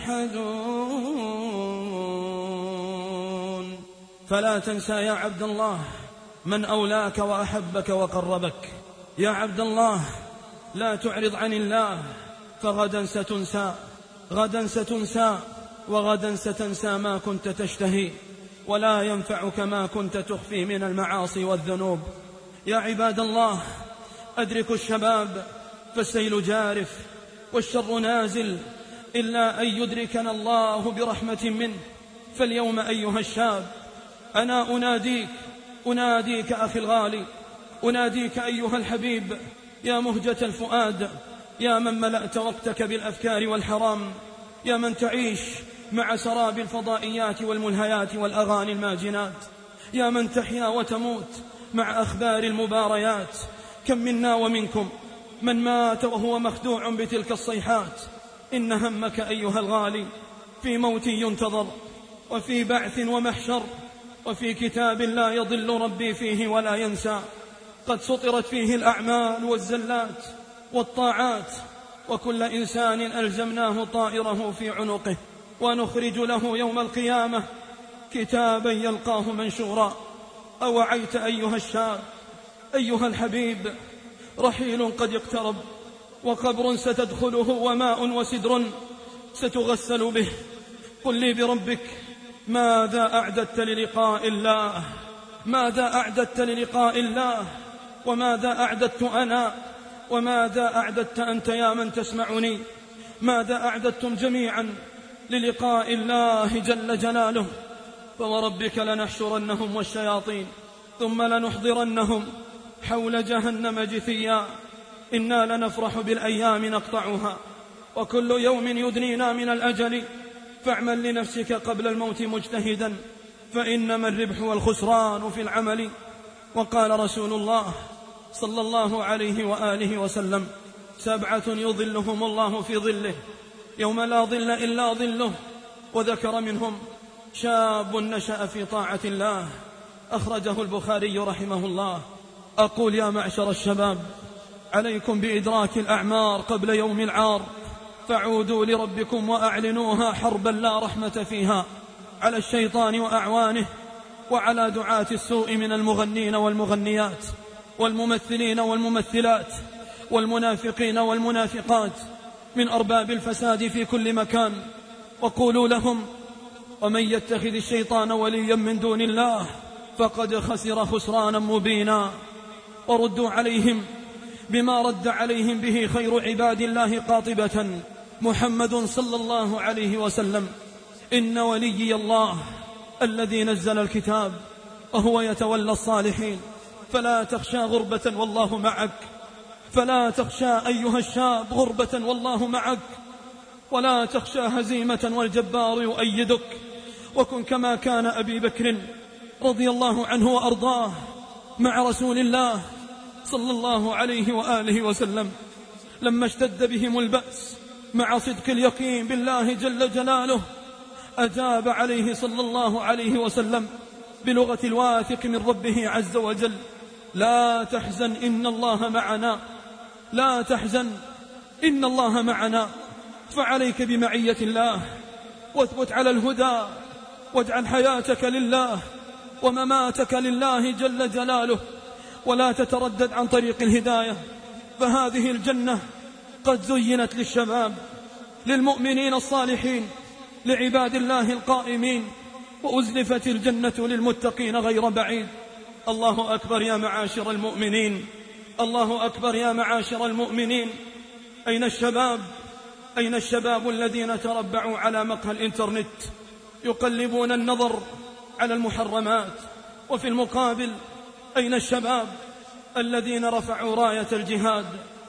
يجحدون. فلا تنسى يا عبد الله من أولاك وأحبك وقربك. يا عبد الله، لا تعرض عن الله، فغدا ستنسى، غدا ستنسى، وغدا ستنسى ما كنت تشتهي، ولا ينفعك ما كنت تخفي من المعاصي والذنوب. يا عباد الله، أدركوا الشباب، فالسيل جارف والشر نازل، إلا أن يدركنا الله برحمة منه. فاليوم أيها الشاب أنا أناديك أناديك أخي الغالي، أناديك أيها الحبيب، يا مهجة الفؤاد، يا من ملأت وقتك بالأفكار والحرام، يا من تعيش مع سراب الفضائيات والملهيات والأغاني الماجنات، يا من تحيا وتموت مع أخبار المباريات. كم منا ومنكم من مات وهو مخدوع بتلك الصيحات. إن همك أيها الغالي في موت ينتظر، وفي بعث ومحشر، وفي كتاب لا يضل ربي فيه ولا ينسى، قد سطرت فيه الأعمال والزلات والطاعات، وكل إنسان ألزمناه طائره في عنقه، ونخرج له يوم القيامة كتابا يلقاه منشورا. أوعيت أيها الشاب أيها الحبيب، رحيل قد اقترب، وقبر ستدخله، وماء وسدر ستغسل به. قل لي بربك، ماذا أعددت للقاء الله؟ ماذا أعددت للقاء الله؟ وماذا أعددت أنا؟ وماذا أعددت أنت يا من تسمعني؟ ماذا أعددتم جميعا للقاء الله جل جلاله؟ فوربك لنحشرنهم والشياطين ثم لنحضرنهم حول جهنم جثيا. إنا لنفرح بالأيام نقطعها، وكل يوم يدنينا من الأجل، فاعمل لنفسك قبل الموت مجتهدا، فإنما الربح والخسران في العمل. وقال رسول الله صلى الله عليه وآله وسلم: سبعة يظلهم الله في ظله يوم لا ظل إلا ظله. وذكر منهم شاب نشأ في طاعة الله، أخرجه البخاري رحمه الله. أقول يا معشر الشباب، عليكم بإدراك الأعمار قبل يوم العار، فعودوا لربكم وأعلنوها حربا لا رحمة فيها على الشيطان وأعوانه، وعلى دعاة السوء من المغنين والمغنيات، والممثلين والممثلات، والمنافقين والمنافقات، من أرباب الفساد في كل مكان. وقولوا لهم: ومن يتخذ الشيطان وليا من دون الله فقد خسر خسرانا مبينا. وردوا عليهم بما رد عليهم به خير عباد الله قاطبة، محمد صلى الله عليه وسلم: إن وليي الله الذي نزل الكتاب وهو يتولى الصالحين، فلا تخشى غربة والله معك. فلا تخشى أيها الشاب غربة والله معك، ولا تخشى هزيمة والجبار يؤيدك. وكن كما كان أبي بكر رضي الله عنه وأرضاه مع رسول الله صلى الله عليه وآله وسلم لما اشتد بهم البأس، مع صدق اليقين بالله جل جلاله أجاب عليه صلى الله عليه وسلم بلغة الواثق من ربه عز وجل: لا تحزن إن الله معنا، لا تحزن إن الله معنا. فعليك بمعية الله، واثبت على الهدى، واجعل حياتك لله ومماتك لله جل جلاله، ولا تتردد عن طريق الهداية، فهذه الجنة قد زينت للشباب، للمؤمنين الصالحين، لعباد الله القائمين، وأزلفت الجنة للمتقين غير بعيد. الله أكبر يا معاشر المؤمنين، الله أكبر يا معاشر المؤمنين. أين الشباب؟ أين الشباب الذين تربعوا على مقهى الإنترنت يقلبون النظر على المحرمات؟ وفي المقابل أين الشباب الذين رفعوا راية الجهاد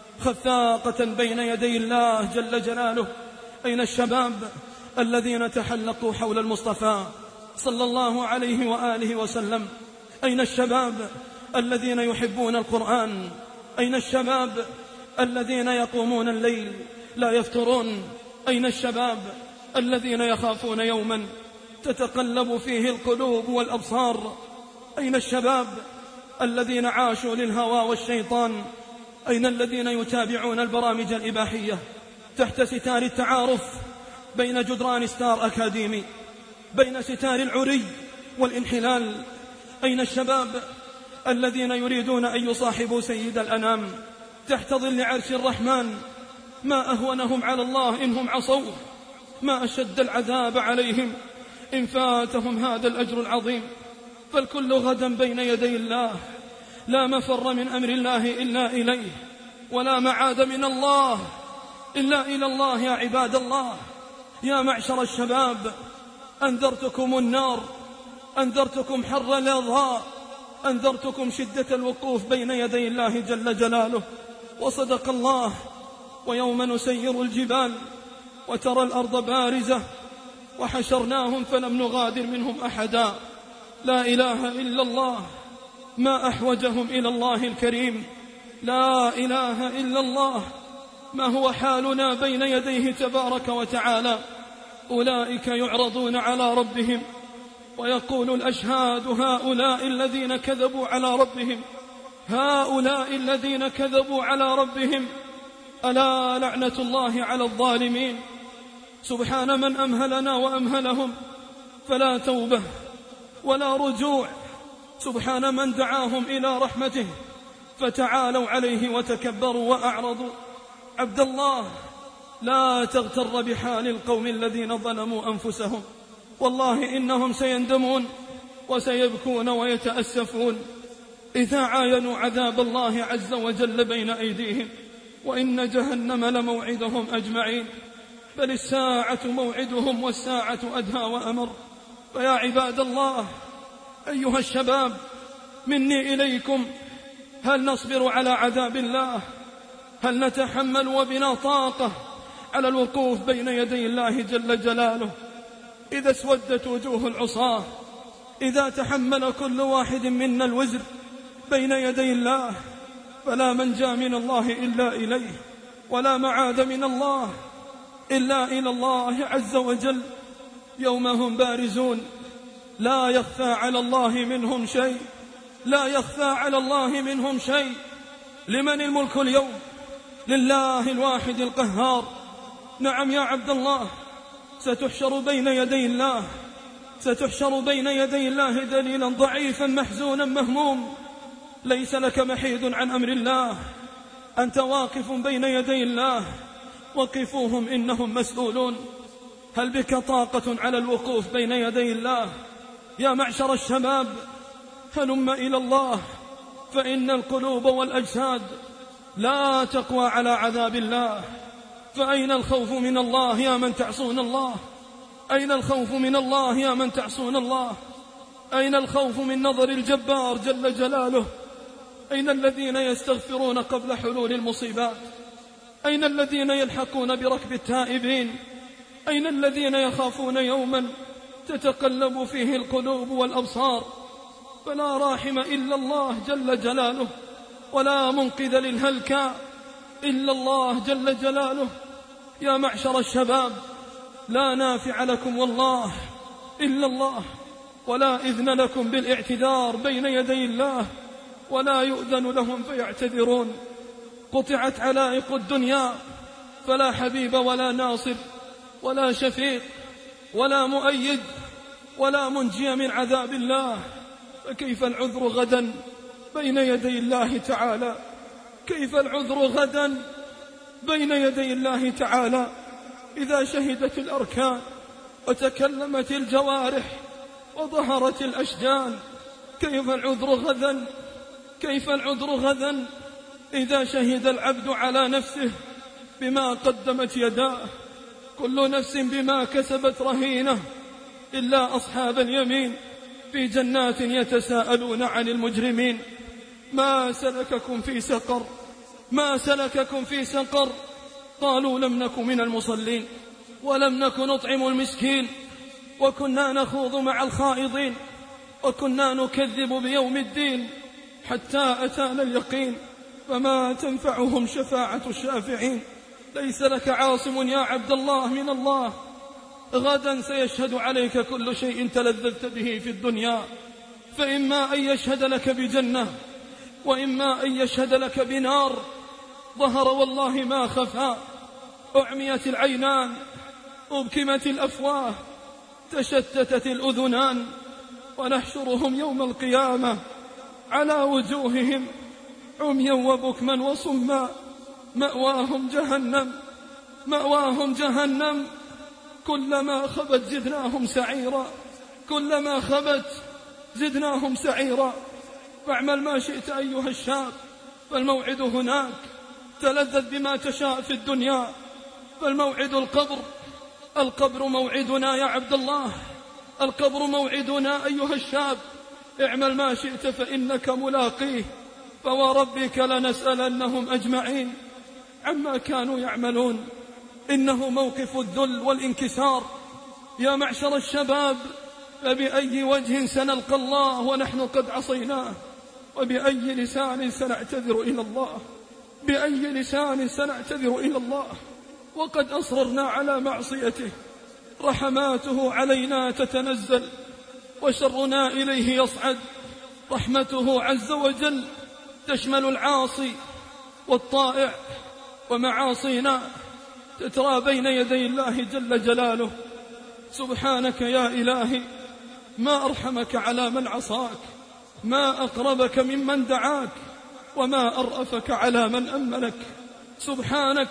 خفاقة بين يدي الله جل جلاله؟ أين الشباب الذين تحلقوا حول المصطفى صلى الله عليه وآله وسلم؟ أين الشباب الذين يحبون القرآن؟ أين الشباب الذين يقومون الليل لا يفترون؟ أين الشباب الذين يخافون يوما تتقلب فيه القلوب والأبصار؟ أين الشباب الذين عاشوا للهوى والشيطان؟ أين الذين يتابعون البرامج الإباحية تحت ستار التعارف بين جدران ستار أكاديمي، بين ستار العري والانحلال؟ أين الشباب الذين يريدون أن يصاحبوا سيد الأنام تحت ظل عرش الرحمن؟ ما أهونهم على الله إنهم عصوه، ما أشد العذاب عليهم إن فاتهم هذا الأجر العظيم. فالكل غدا بين يدي الله، لا مفر من أمر الله إلا إليه، ولا معاد من الله إلا إلى الله. يا عباد الله، يا معشر الشباب، أنذرتكم النار، أنذرتكم حر الإضاء، أنذرتكم شدة الوقوف بين يدي الله جل جلاله. وصدق الله: ويوم نسير الجبال وترى الأرض بارزة وحشرناهم فلم نغادر منهم أحدا. لا إله إلا الله، ما أحوجهم إلى الله الكريم. لا إله إلا الله، ما هو حالنا بين يديه تبارك وتعالى. أولئك يعرضون على ربهم ويقول الأشهاد هؤلاء الذين كذبوا على ربهم، هؤلاء الذين كذبوا على ربهم. ألا لعنة الله على الظالمين. سبحان من أمهلنا وأمهلهم فلا توبة ولا رجوع. سبحان من دعاهم إلى رحمته فتعالوا عليه وتكبروا وأعرضوا. عبد الله، لا تغتر بحال القوم الذين ظلموا أنفسهم، والله إنهم سيندمون وسيبكون ويتأسفون إذا عاينوا عذاب الله عز وجل بين أيديهم. وإن جهنم لموعدهم أجمعين، بل الساعة موعدهم والساعة أدهى وأمر. فيا عباد الله، أيها الشباب، مني إليكم، هل نصبر على عذاب الله؟ هل نتحمل وبنا طاقة على الوقوف بين يدي الله جل جلاله إذا اسودت وجوه العصاة، إذا تحمل كل واحد منا الوزر بين يدي الله؟ فلا منجا من الله إلا إليه، ولا معاد من الله إلا إلى الله عز وجل. يوم هم بارزون لا يخفى على الله منهم شيء، لا يخفى على الله منهم شيء. لمن الملك اليوم؟ لله الواحد القهار. نعم يا عبد الله، ستحشر بين يدي الله، ستحشر بين يدي الله دليلا ضعيفا محزونا مهموم، ليس لك محيد عن أمر الله. أنت واقف بين يدي الله، وقفوهم إنهم مسؤولون. هل بك طاقة على الوقوف بين يدي الله؟ يا معشر الشباب، هلم إلى الله، فإن القلوب والأجساد لا تقوى على عذاب الله. فأين الخوف من الله يا من تعصون الله؟ أين الخوف من الله يا من تعصون الله؟ أين الخوف من نظر الجبار جل جلاله؟ أين الذين يستغفرون قبل حلول المصيبات؟ أين الذين يلحقون بركب التائبين؟ أين الذين يخافون يوما تتقلب فيه القلوب والأبصار؟ فلا راحم إلا الله جل جلاله، ولا منقذ للهلكى إلا الله جل جلاله. يا معشر الشباب، لا نافع لكم والله إلا الله، ولا إذن لكم بالاعتذار بين يدي الله، ولا يؤذن لهم فيعتذرون. قطعت علائق الدنيا، فلا حبيب ولا ناصر ولا شفيق ولا مؤيد ولا منجي من عذاب الله. فكيف العذر غدا بين يدي الله تعالى؟ كيف العذر غدا بين يدي الله تعالى إذا شهدت الأركان وتكلمت الجوارح وظهرت الأشجان؟ كيف العذر غدا؟ كيف العذر غدا إذا شهد العبد على نفسه بما قدمت يداه؟ كل نفس بما كسبت رهينة إلا أصحاب اليمين في جنات يتساءلون عن المجرمين. ما سلككم في سقر؟ ما سلككم في سقر؟ قالوا لم نك من المصلين ولم نك نطعم المسكين وكنا نخوض مع الخائضين وكنا نكذب بيوم الدين حتى أتانا اليقين فما تنفعهم شفاعة الشافعين. ليس لك عاصم يا عبد الله من الله، غدا سيشهد عليك كل شيء تلذذت به في الدنيا، فإما أن يشهد لك بجنة وإما أن يشهد لك بنار. ظهر والله ما خفى، أعميت العينان، أبكمت الأفواه، تشتتت الأذنان، ونحشرهم يوم القيامة على وجوههم عميا وبكما وصما، مأواهم جهنم، مأواهم جهنم. كلما خبت زدناهم سعيرا، كلما خبت زدناهم سعيرا. فاعمل ما شئت أيها الشاب، فالموعد هناك، تلذذ بما تشاء في الدنيا، فالموعد القبر. القبر موعدنا يا عبد الله، القبر موعدنا أيها الشاب. اعمل ما شئت فإنك ملاقيه، فوربك لنسألنهم أجمعين عما كانوا يعملون. إنه موقف الذل والانكسار يا معشر الشباب، فبأي وجه سنلقى الله ونحن قد عصيناه؟ وبأي لسان سنعتذر إلى الله؟ بأي لسان سنعتذر إلى الله وقد أصررنا على معصيته؟ رحماته علينا تتنزل وشرنا إليه يصعد. رحمته عز وجل تشمل العاصي والطائع، ومعاصينا تترى بين يدي الله جل جلاله. سبحانك يا إلهي، ما أرحمك على من عصاك، ما أقربك ممن دعاك، وما أرأفك على من أمنك. سبحانك،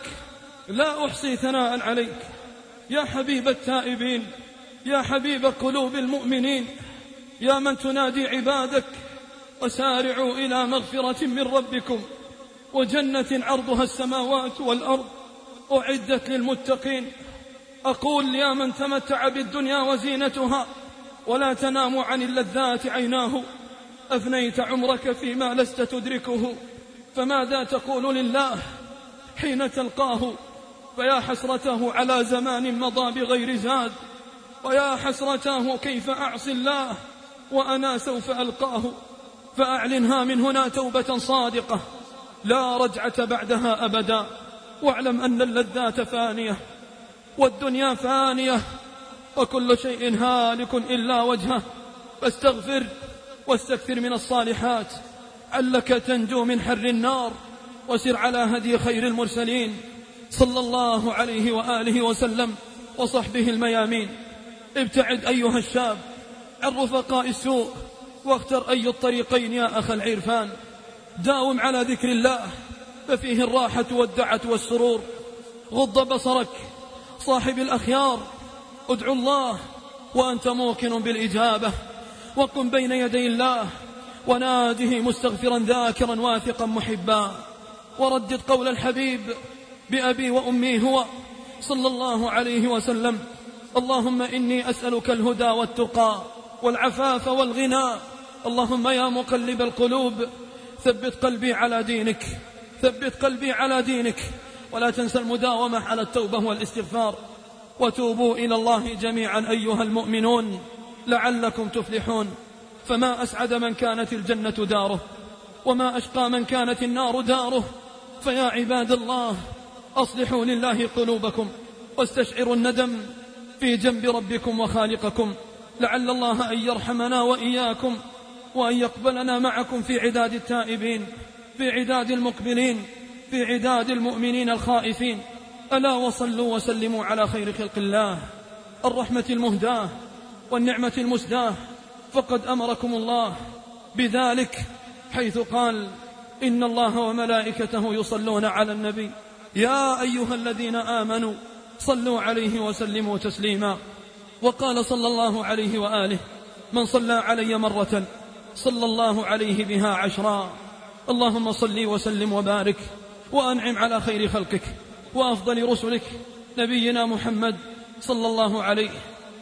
لا أحصي ثناء عليك يا حبيب التائبين، يا حبيب قلوب المؤمنين، يا من تنادي عبادك وسارعوا إلى مغفرة من ربكم وجنة عرضها السماوات والأرض أعدت للمتقين. أقول يا من تمتع بالدنيا وزينتها ولا تنام عن اللذات عيناه، أفنيت عمرك فيما لست تدركه، فماذا تقول لله حين تلقاه؟ فيا حسرته على زمان مضى بغير زاد، ويا حسرته كيف أعصي الله وأنا سوف ألقاه. فأعلنها من هنا توبة صادقة لا رجعة بعدها أبدا، واعلم أن اللذات فانية والدنيا فانية وكل شيء هالك إلا وجهه، فاستغفر واستكثر من الصالحات علك تنجو من حر النار، وسر على هدي خير المرسلين صلى الله عليه وآله وسلم وصحبه الميامين. ابتعد أيها الشاب عن رفقاء السوء واختر أي الطريقين يا أخ العرفان. داوم على ذكر الله ففيه الراحة والدعة والسرور. غض بصرك صاحب الأخيار، ادعو الله وأنت موقن بالإجابة، وقم بين يدي الله وناده مستغفرا ذاكرا واثقا محبا، وردد قول الحبيب بأبي وأمي هو صلى الله عليه وسلم: اللهم إني أسألك الهدى والتقى والعفاف والغنى. اللهم يا مقلب القلوب ثبت قلبي على دينك، ثبت قلبي على دينك، ولا تنسى المداومة على التوبة والاستغفار. وتوبوا إلى الله جميعا أيها المؤمنون لعلكم تفلحون. فما أسعد من كانت الجنة داره، وما أشقى من كانت النار داره. فيا عباد الله، أصلحوا لله قلوبكم واستشعروا الندم في جنب ربكم وخالقكم، لعل الله أن يرحمنا وإياكم، وأن يقبلنا معكم في عداد التائبين، في عداد المقبلين، في عداد المؤمنين الخائفين. ألا وصلوا وسلموا على خير خلق الله الرحمة المهداة والنعمة المسداة، فقد أمركم الله بذلك حيث قال: إن الله وملائكته يصلون على النبي يا أيها الذين آمنوا صلوا عليه وسلموا تسليما. وقال صلى الله عليه وآله: من صلى علي مرة صلى الله عليه بها عشرا. اللهم صل وسلم وبارك وأنعم على خير خلقك وأفضل رسلك نبينا محمد صلى الله عليه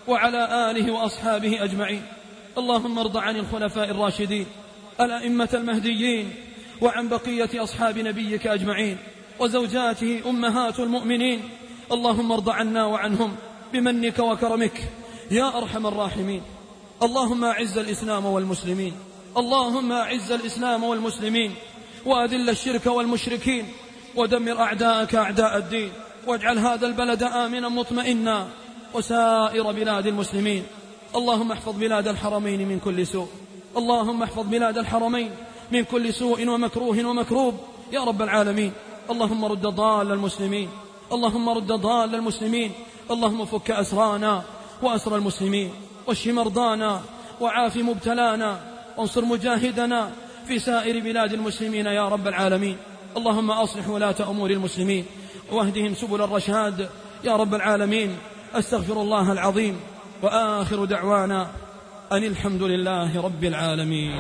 وعلى آله وأصحابه أجمعين. اللهم ارض عن الخلفاء الراشدين الأئمة المهديين، وعن بقية أصحاب نبيك أجمعين، وزوجاته أمهات المؤمنين. اللهم ارض عنا وعنهم بمنك وكرمك يا أرحم الراحمين. اللهم أعز الإسلام والمسلمين، اللهم أعز الإسلام والمسلمين، وأذل الشرك والمشركين، ودمر أعداءك أعداء الدين، واجعل هذا البلد آمنا مطمئنا وسائر بلاد المسلمين. اللهم احفظ بلاد الحرمين من كل سوء، اللهم احفظ بلاد الحرمين من كل سوء ومكروه ومكروب يا رب العالمين. اللهم رد ضال المسلمين، اللهم رد ضال المسلمين. اللهم فك أسرانا وأسر المسلمين، واشف مرضانا، وعاف مبتلانا، وانصر مجاهدنا في سائر بلاد المسلمين يا رب العالمين. اللهم أصلح ولاة أمور المسلمين واهدهم سبل الرشاد يا رب العالمين. أستغفر الله العظيم، وآخر دعوانا أن الحمد لله رب العالمين.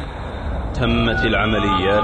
تمت العمليات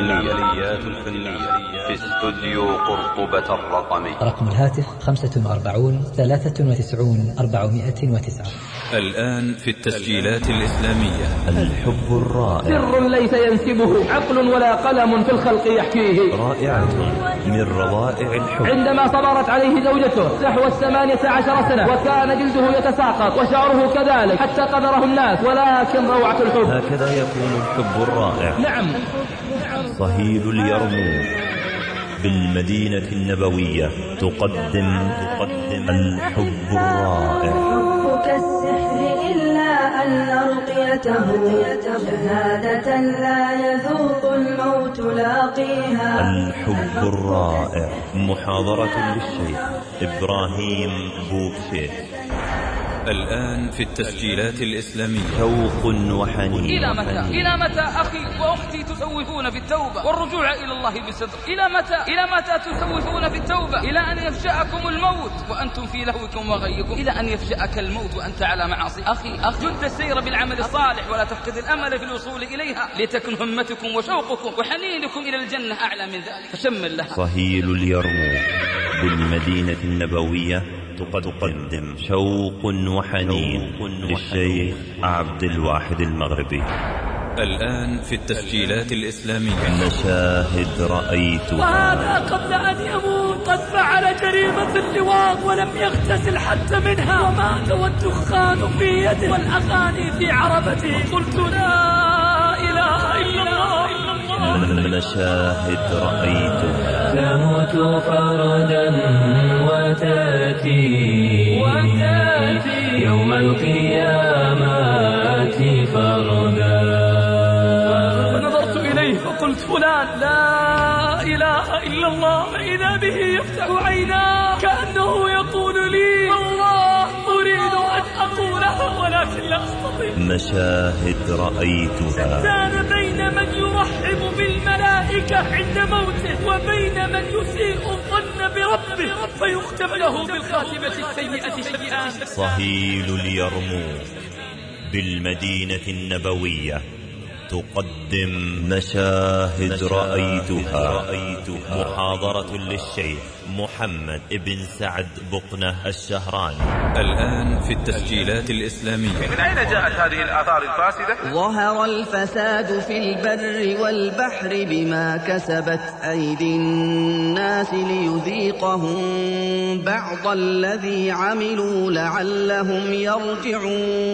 الفنية في استوديو قرطبة الرقمي. رقم الهاتف خمسة وأربعون ثلاثة وتسعون أربعمائة وتسعة. الآن في التسجيلات الإسلامية. الحب الرائع، سر ليس ينسبه عقل ولا قلم في الخلق يحكيه، رائعة من روائع الحب. عندما صبرت عليه زوجته نحو الثمانية عشر سنة وكان جلده يتساقط وشعره كذلك حتى قدره الناس، ولكن روعة الحب. هكذا يكون الحب الرائع. نعم. صهيل اليرموك بالمدينة النبوية تقدم تقدم الحب الرائع. حبك السحر إلا أن رقيته شهادة لا يذوق الموت لاقيها. الحب الرائع، محاضرة للشيخ إبراهيم بوكشيخ. الآن في التسجيلات الإسلامية. شوق وحنين. إلى متى إلى متى أخي وأختي تسوفون في التوبة والرجوع إلى الله بصدق؟ إلى متى إلى متى تسوفون في التوبة؟ إلى أن يفجأكم الموت وأنتم في لهوكم وغيكم، إلى أن يفجأك الموت وأنت على معاصي. أخي أخ جد السير بالعمل الصالح ولا تفقد الأمل في الوصول إليها، لتكن همتكم وشوقكم وحنينكم إلى الجنة أعلى من ذلك، فشمل لها. صهيل اليرموك بالمدينة النبوية تقدم شوق وحنين للشيخ عبد الواحد المغربي. الآن في التسجيلات الإسلامية. مشاهد رأيتها. وهذا قبل أن يموت قد فعل جريمة اللواط ولم يغتسل حتى منها، ومات والدخان في يده والأغاني في عربته. قلت لا إله إلا الله. مشاهد رأيتها. تموت فردا وتأتي وتأتي يوم القيامة فردا. فنظرت إليه فقلت فلان لا إله إلا الله، فإذا به يفتح عيناه كأنه يقول لي والله أريد أن أقولها ولكن لا أستطيع. مشاهد رأيتها. كان بين من يرحب بالملائكة عند موته وبين من يسيء الظن بربه فيختم له بالخاتمة السيئة شيئان. صهيل اليرموك بالمدينة النبوية تقدم مشاهد رأيتها. محاضرة للشيخ محمد ابن سعد بقنة الشهراني. الآن في التسجيلات الإسلامية. من أين جاءت هذه الآثار الفاسدة؟ ظهر الفساد في البر والبحر بما كسبت أيدي الناس ليذيقهم بعض الذي عملوا لعلهم يرجعون.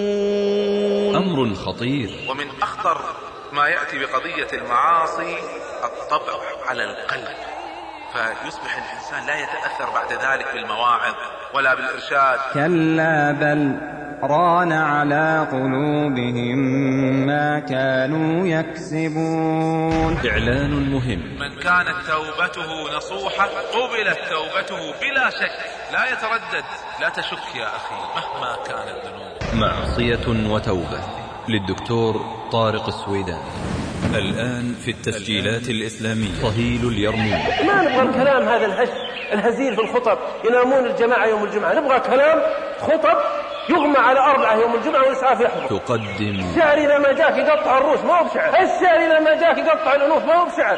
أمر خطير. ومن أخطر ما يأتي بقضية المعاصي الطبع على القلب، فيصبح الإنسان لا يتأثر بعد ذلك بالمواعظ ولا بالإرشاد. كلا بل ران على قلوبهم ما كانوا يكسبون. إعلان مهم. من كانت توبته نصوحة قبلت توبته بلا شك، لا يتردد، لا تشك يا أخي مهما كانت ذنوبه. معصية وتوبة للدكتور طارق السويدان. الآن في التسجيلات الإسلامية. صهيل اليرموك. ما نبغى الكلام هذا الهش الهزيل في الخطب، ينامون الجماعة يوم الجمعة، نبغى كلام خطب يغمى على أربعة يوم الجمعة والإسعاف يحضر. تقدم الشعر إذا ما جاك يقطع الروس ما هو بشعر، الشعر إذا ما جاك يقطع الأنوف ما هو بشعر.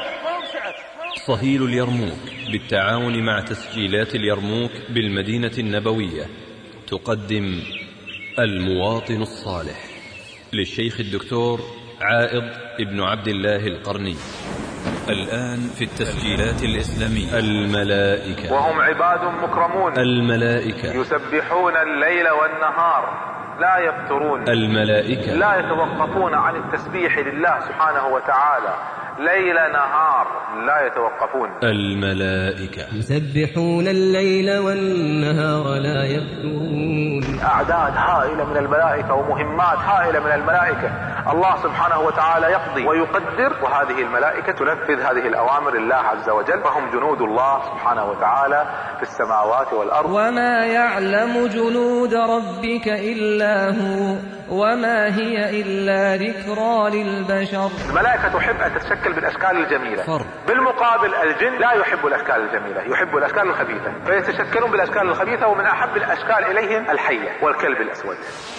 صهيل اليرموك بالتعاون مع تسجيلات اليرموك بالمدينة النبوية تقدم المواطن الصالح للشيخ الدكتور عائض ابن عبد الله القرني. الآن في التسجيلات الإسلامية. الملائكة وهم عباد مكرمون. الملائكة يسبحون الليل والنهار لا يفترون. الملائكة لا يتوقفون عن التسبيح لله سبحانه وتعالى ليل نهار، لا يتوقفون. الملائكة يسبحون الليل والنهار لا يفترون. أعداد هائلة من الملائكة ومهمات هائلة من الملائكة، الله سبحانه وتعالى يقضي ويقدر، وهذه الملائكة تنفذ هذه الأوامر الله عز وجل، فهم جنود الله سبحانه وتعالى في السماوات والأرض. وما يعلم جنود ربك إلا هو وما هي إلا ذكرى للبشر. الملائكة تحب أن تتشكل بالأشكال الجميلة، فرق. بالمقابل الجن لا يحب الأشكال الجميلة، يحب الأشكال الخبيثة، فيتشكلون بالأشكال الخبيثة، ومن أحب الأشكال إليهم الحية والكلب الأسود.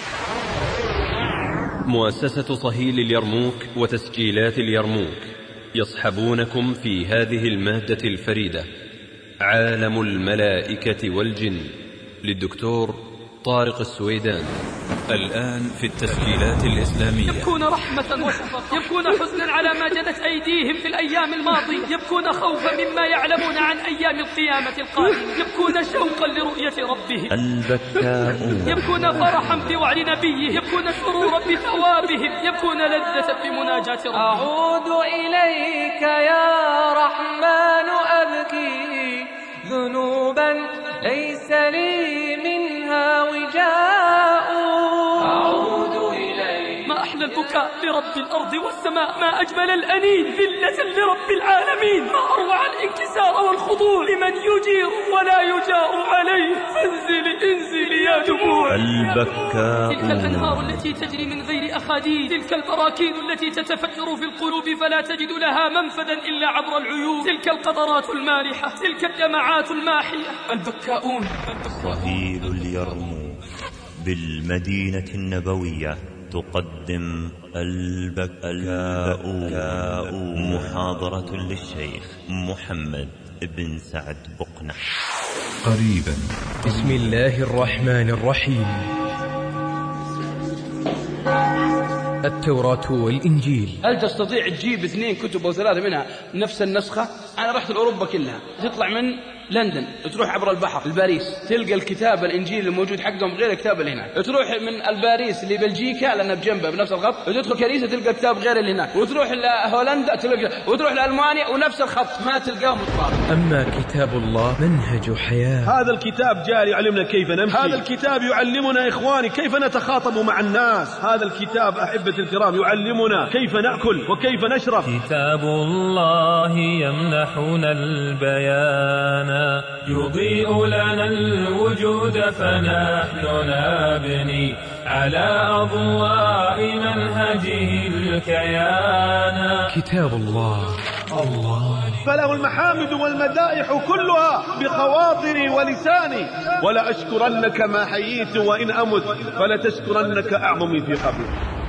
مؤسسة صهيل اليرموك وتسجيلات اليرموك يصحبونكم في هذه المادة الفريدة، عالم الملائكة والجن، للدكتور طارق السويدان، الآن في التسجيلات الإسلامية. يبكون رحمة وشفقة، يبكون حزنا على ما جنت أيديهم في الأيام الماضية، يبكون خوفا مما يعلمون عن أيام القيامة القادمة، يبكون شوقا لرؤية ربهم البكاء، يبكون فرحا بوعد نبيه، يبكون سرورا بثوابهم، يبكون لذة بمناجاة ربهم. أعود إليك يا رحمن أبكي ذنوبا ليس لي منها وجاء. أعود إليك. ما أحلى البكاء لرب الأرض والسماء، ما أجمل الأنين ذلة لرب العالمين، ما أروع الانكسار والخضوع لمن يجير ولا يجار عليه. فانزل انزل يا دموع البكاء. تلك الأنهار التي تجري من غير أخاديد، تلك البراكين التي تتفجر في القلوب فلا تجد لها منفذا إلا عبر العيون، تلك القطرات المالحة، تلك الدمعات الماحية. البكاؤون. صهيل اليرموك بالمدينة النبوية تقدم البكاء، محاضرة للشيخ محمد بن سعد بقنع. قريبا. بسم الله الرحمن الرحيم. التوراة والإنجيل. هل تستطيع تجيب اثنين كتب أو ثلاثة منها نفس النسخة؟ أنا رحت لأوروبا كلها، تطلع من لندن تروح عبر البحر لباريس تلقى الكتاب الإنجيل الموجود حقهم غير الكتاب اللي هناك، تروح من الباريس لبلجيكا لأنها بجنبها بنفس الخط وتدخل كنيسة تلقى الكتاب غير اللي هناك، وتروح لهولندا تلقى، وتروح لألمانيا ونفس الخط، ما تلقاه متطابق. أما كتاب الله منهج حياة. هذا الكتاب جاء يعلمنا كيف نمشي، هذا الكتاب يعلمنا إخواني كيف نتخاطب مع الناس، هذا الكتاب أحبة الكرام يعلمنا كيف نأكل وكيف نشرب. كتاب الله يمنحنا البيان، يضيء لنا الوجود فنحن نبني على أضواء منهجه الكيان. كتاب الله الله فله المحامد والمدائح كلها بخواطري ولساني، ولا أشكرنك ما حييت وإن أمت فلتشكرنك أعظمي في قبري.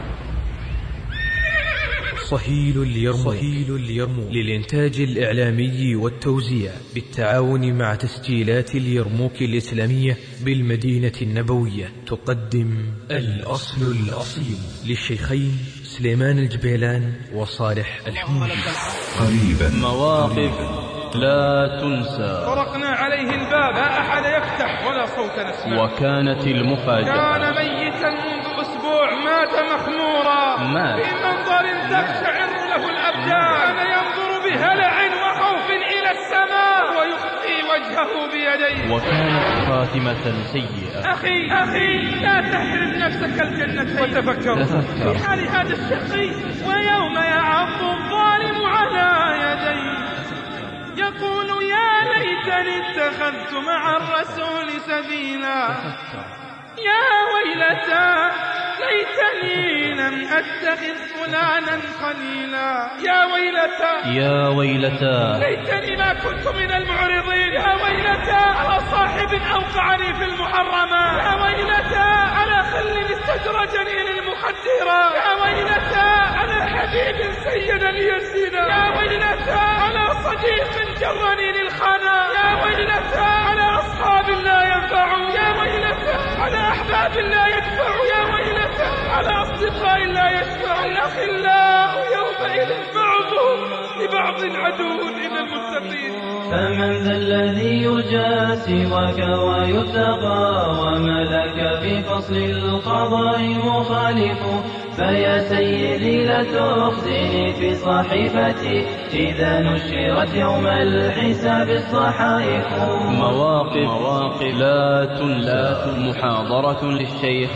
صهيل اليرموك. صهيل اليرموك للإنتاج الإعلامي والتوزيع بالتعاون مع تسجيلات اليرموك الإسلامية بالمدينة النبوية تقدم الأصل الأصيل للشيخين سليمان الجبيلان وصالح الحمودي. قريبا. مواقف لا تنسى. طرقنا عليه الباب لا أحد يفتح ولا صوت نسمع، وكانت المفاجأة. كان ميتا منذ أسبوع مات مخمورا مات في منظر تقشعر له الأبدان، كان ينظر بهلع وخوف إلى السماء ويخفي وجهه بيديه، وكانت خاتمة سيئة. أخي أخي لا تحرم نفسك الجنتين وتفكر في حال هذا الشقي ويوم يعض الظالم على يديه يقول يا ليتني اتخذت مع الرسول سبيلا، يا ويلتى ليتني لم أتخذ فلانا خليلا، يا ويلتى يا ويلتى ليتني ما كنت من المعرضين، يا ويلتى على صاحب أوقعني في المحرمات، يا ويلتى على خل استدرجني للمخدرات، يا ويلتى على حبيب سيد اليزينا، يا ويلتى على صديق جرني للخنا، يا ويلتى على أصحاب لا ينفعون، يا ويلتى على أحباب لا يدفعوا، يا ويلتى على أصدقاء لا يشفعوا، الأخلاء يومئذ بعضهم لبعض عدو إلى المتقين. فمن ذا الذي يرجى سواك ويتقى، وملك في فصل القضاء مخالف، فيا سيدي لا تخزني في صحيفتي إذا نشرت يوم الحساب الصحائف. مواقف, مواقف لا تنسى. محاضرة للشيخ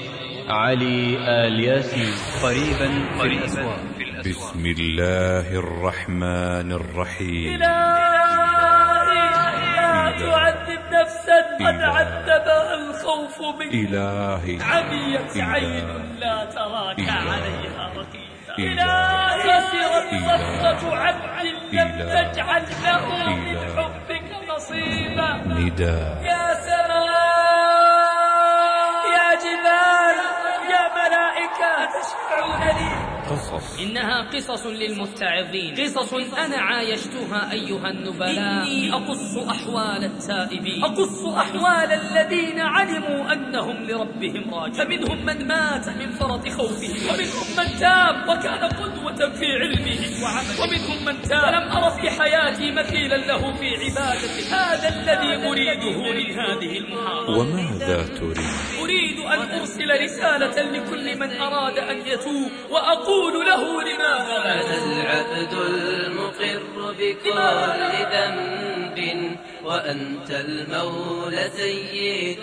علي آل ياسين. قريبا في الأسواق. بسم الله الرحمن الرحيم. إلهي لا تعذب نفسا قد عذبها الخوف منك، إلهي عميت عين لا تراك عليها رقيبا، إلهي خسرت صفقة عبد لم تجعل له من حبك نصيبا. نداء. يا سماء يا جبال يا ملائكة تشفعون لي قصص. إنها قصص للمتعظين، قصص أنا عايشتها أيها النبلاء. إني أقص أحوال التائبين، أقص أحوال الذين علموا أنهم لربهم راجعون، فمنهم من مات من فرط خوفه، ومنهم من تاب وكان قدوة في علمه وعمله، ومنهم من تاب فلم أر في حياتي مثيلا له في عبادته. هذا الذي أريده من هذه المحاضرة. وماذا تريد؟ أريد أن أرسل رسالة لكل من أراد أن يتوب وأقول له لماذا أنا العبد المقر بكل ذنب وأنت المولى سيد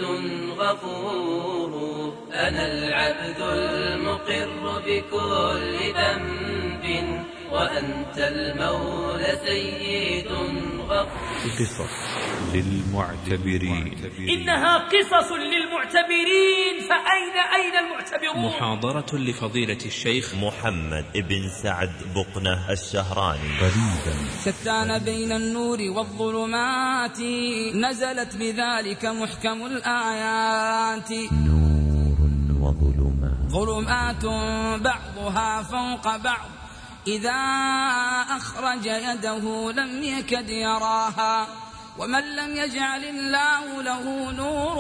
غفور. أنا العبد المقر بكل ذنب وأنت المولى سيد غفور. قصص للمعتبرين. إنها قصص للمعتبرين، فأين أين المعتبرون؟ محاضرة لفضيلة الشيخ محمد بن سعد بقنة الشهراني. قريبا. شتان بين النور والظلمات، نزلت بذلك محكم الآيات. نور وظلمات، ظلمات بعضها فوق بعض، إذا أخرج يده لم يكد يراها، ومن لم يجعل الله له نور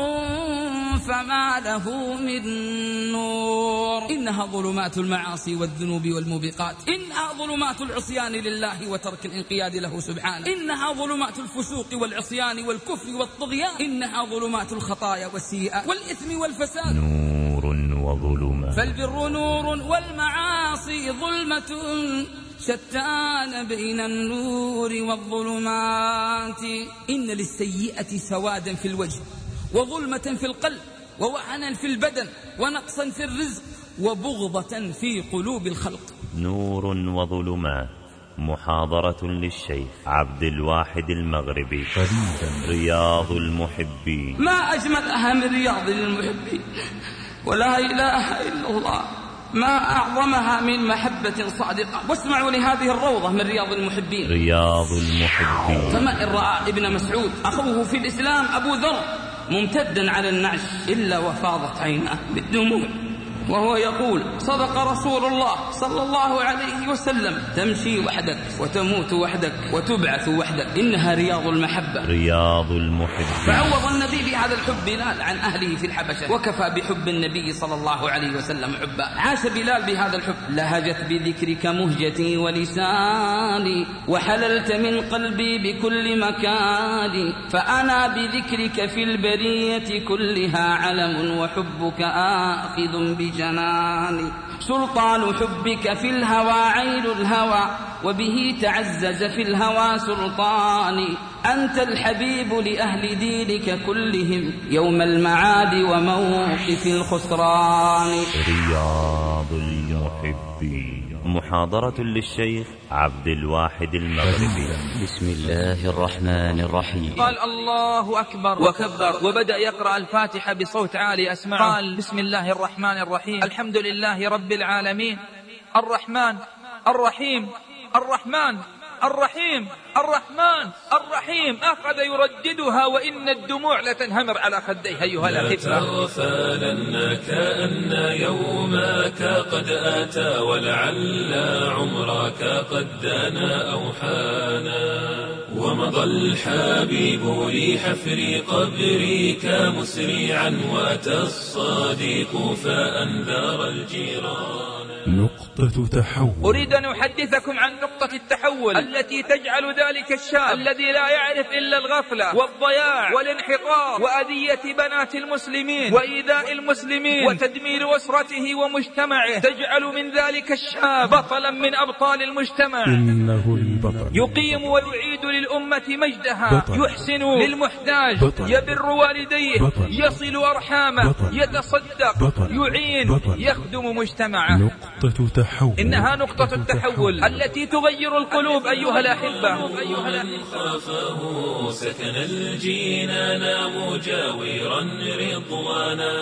فما له من نور. إنها ظلمات المعاصي والذنوب والموبقات، إنها ظلمات العصيان لله وترك الانقياد له سبحانه، إنها ظلمات الفسوق والعصيان والكفر والطغيان، إنها ظلمات الخطايا والسيئات والإثم والفساد. نور وظلمات، فالبر نور والمعاصي ظلمة، شتان بين النور والظلمات. إن للسيئة سوادا في الوجه، وظلمة في القلب، ووهنا في البدن، ونقصا في الرزق، وبغضة في قلوب الخلق. نور وظلمات، محاضرة للشيخ عبد الواحد المغربي. قريبا. رياض المحبين. ما أجملها من رياض المحبين، ولا إله إلا الله، ما أعظمها من محبة صادقة. واسمعوا لهذه الروضة من رياض المحبين. رياض المحبين. فما إن رأى ابن مسعود أخوه في الإسلام أبو ذر ممتدا على النعش إلا وفاضت عيناه بالدموع، وهو يقول: صدق رسول الله صلى الله عليه وسلم، تمشي وحدك وتموت وحدك وتبعث وحدك. إنها رياض المحبة. رياض المحبة. فعوض النبي بهذا الحب بلال عن أهله في الحبشة، وكفى بحب النبي صلى الله عليه وسلم حبا. عاش بلال بهذا الحب. لهجت بذكرك مهجتي ولساني، وحللت من قلبي بكل مكان، فأنا بذكرك في البرية كلها علم، وحبك آخذ بجانب جناني. سلطان حبك في الهوى عين الهوى، وبه تعزز في الهوى سلطاني. أنت الحبيب لأهل دينك كلهم يوم المعاد وموقف الخسران. رياض المحبين، محاضرة للشيخ عبد الواحد المغربي. بسم الله الرحمن الرحيم. قال: الله أكبر وكبر، وبدأ يقرأ الفاتحة بصوت عالي أسمعه. قال: بسم الله الرحمن الرحيم، الحمد لله رب العالمين، الرحمن الرحيم الرحمن الرحيم الرحمن الرحيم. أخذ يرددها وإن الدموع لتنهمر على خديه. أيها الأحبة، تغفلن كأن يومك قد أتى، ولعل عمرك قد دنا أو حانا، ومضى الحبيب لحفر قبرك مسرعا، وأتى الصديق فأنذر الجيران. نقطة تحول. أريد أن أحدثكم عن نقطة التحول التي تجعل ذلك الشاب الذي لا يعرف إلا الغفلة والضياع والانحطاط وأذية بنات المسلمين وإيذاء المسلمين وتدمير أسرته ومجتمعه، تجعل من ذلك الشاب بطلا من أبطال المجتمع. إنه البطل. يقيم ويعيد للأمة مجدها، بطل. يحسن للمحتاج، بطل. يبر والديه، بطل. يصل أرحامه، بطل. يتصدق، بطل. يعين، بطل. يخدم مجتمعه. نقطة تحول. إنها نقطة التحول التي تغير القلوب. أيها الأحبة، من خافه سكن الجنان مجاورا رضوانا.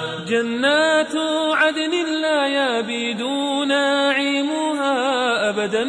جنات عدن لا يبيدون نعيمها أبدا،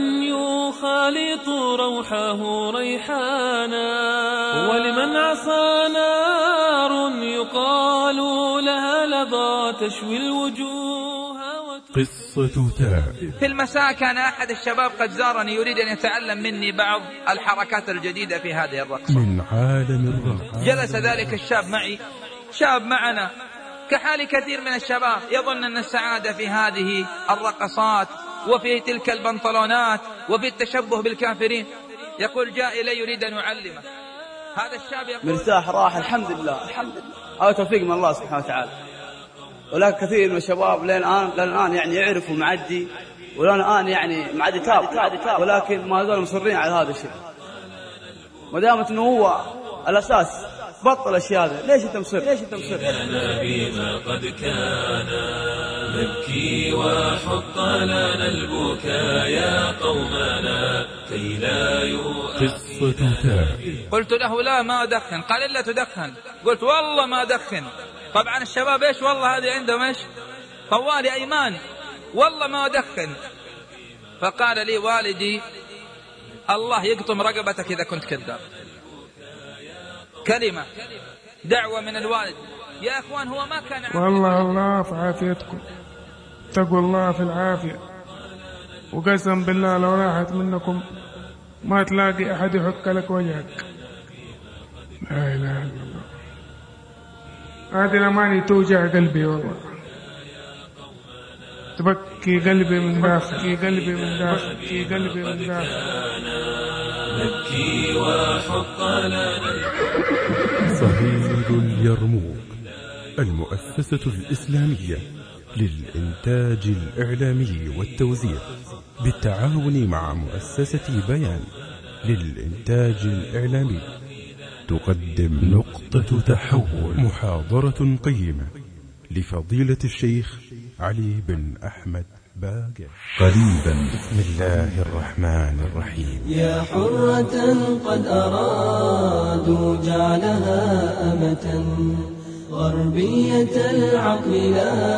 يخالط روحه ريحانا. ولمن عصى نار يقال لها لظى تشوي الوجوه. قصة تاء. في المساء كان أحد الشباب قد زارني يريد أن يتعلم مني بعض الحركات الجديدة في هذه الرقصة. من عالم الرقص. جلس ذلك الشاب معي، شاب معنا كحال كثير من الشباب، يظن أن السعادة في هذه الرقصات وفي تلك البنطلونات وفي التشبه بالكافرين. يقول جاء إلي يريد أن يعلمه. هذا الشاب يقول مرتاح راح الحمد لله الحمد لله، هذا توفيق من الله سبحانه وتعالى. ولكن كثير من الشباب لين الآن لين الآن يعني يعرفوا معدي، ولين الآن يعني معدي تاب، ولكن ما زالوا مصرين على هذا الشيء. ما دامت إنه هو الأساس بطل الشيء هذا، ليش أنت مصر؟ ليش أنت مصر؟ بما قد كان نبكي وحط لنا البكاء يا قومنا كي لا يؤخذ. قلت له لا ما أدخن. قال إلا تدخن. قلت والله ما أدخن. طبعا الشباب إيش والله هذه عندهم إيش طوالي أيمان، والله ما أدخن. فقال لي والدي الله يقطم رقبتك إذا كنت كذاب. كلمة دعوة من الوالد. يا أخوان هو ما كان والله الله في عافيتكم، اتقوا الله في العافية، وقسم بالله لو راحت منكم ما تلاقي أحد يحك لك وجهك. لا إله إلا الله. هذه الأماني توجع قلبي والله، تبكي قلبي من داخل، تبكي قلبي من داخل، تبكي قلبي من داخل. نبكي وحط لنا. صهيل اليرموك، المؤسسة الإسلامية للإنتاج الإعلامي والتوزيع بالتعاون مع مؤسسة بيان للإنتاج الإعلامي تقدم نقطة تحول، محاضرة قيمة لفضيلة الشيخ علي بن أحمد باقر. قريبا. بسم الله الرحمن الرحيم. يا حرة قد أرادوا جعلها أمة غربية العقل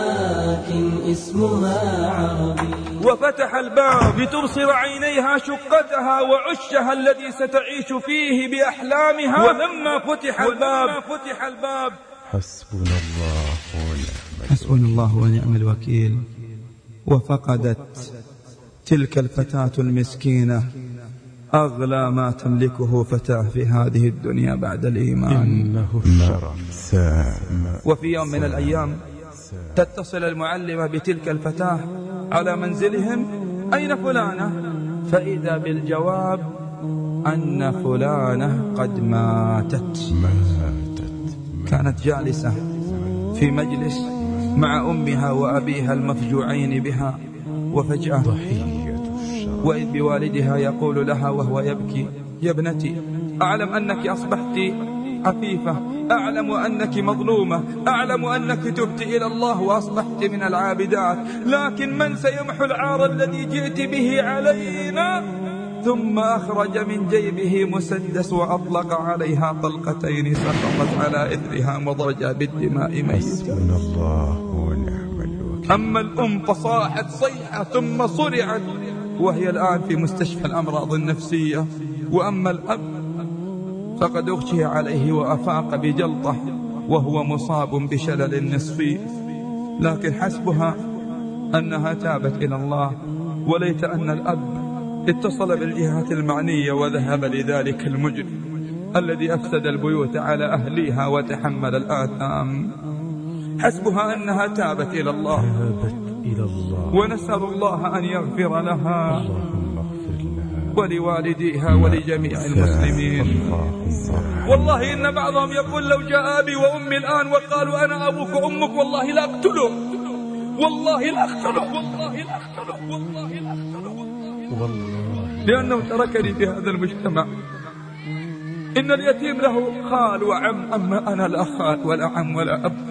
لكن اسمها عربي. وفتح الباب لتبصر عينيها شقتها وعشها الذي ستعيش فيه بأحلامها. ولما فتح الباب فتح الباب حسبنا الله ونعم حسبنا الله ونعم الوكيل. وفقدت تلك الفتاة المسكينة أغلى ما تملكه فتاة في هذه الدنيا بعد الإيمان. إنه الشرع سام. وفي يوم من الأيام تتصل المعلمة بتلك الفتاة على منزلهم: أين فلانة؟ فإذا بالجواب أن فلانة قد ماتت. ماتت. كانت جالسة في مجلس مع أمها وأبيها المفجوعين بها، وفجأة وإذ بوالدها يقول لها وهو يبكي: يا ابنتي، أعلم أنك أصبحت عفيفة، أعلم أنك مظلومة، أعلم أنك تبت إلى الله وأصبحت من العابدات، لكن من سيمحو العار الذي جئت به علينا؟ ثم أخرج من جيبه مسدس وأطلق عليها طلقتين سقطت على إثرها مضرجة بالدماء ميتة. حسبنا الله ونعم الوكيل. أما الأم فصاحت صيحة ثم صرعت وهي الآن في مستشفى الأمراض النفسية. وأما الأب فقد أغشي عليه وأفاق بجلطة وهو مصاب بشلل نصفي، لكن حسبها أنها تابت إلى الله. وليت أن الأب اتصل بالجهات المعنية وذهب لذلك المجرم الذي أفسد البيوت على أهليها وتحمل الآثام. حسبها أنها تابت إلى الله, تابت إلى الله ونسأل الله أن يغفر لها, اللهم اغفر لها ولوالديها ولجميع المسلمين. والله إن بعضهم يقول لو جاء أبي وأمي الآن وقالوا أنا أبوك وأمك والله لا أقتله، والله لا أقتله، والله لا أقتله، والله لا أقتله، والله، لأنه تركني في هذا المجتمع. إن اليتيم له خال وعم، أما أنا لا خال ولا عم ولا أب.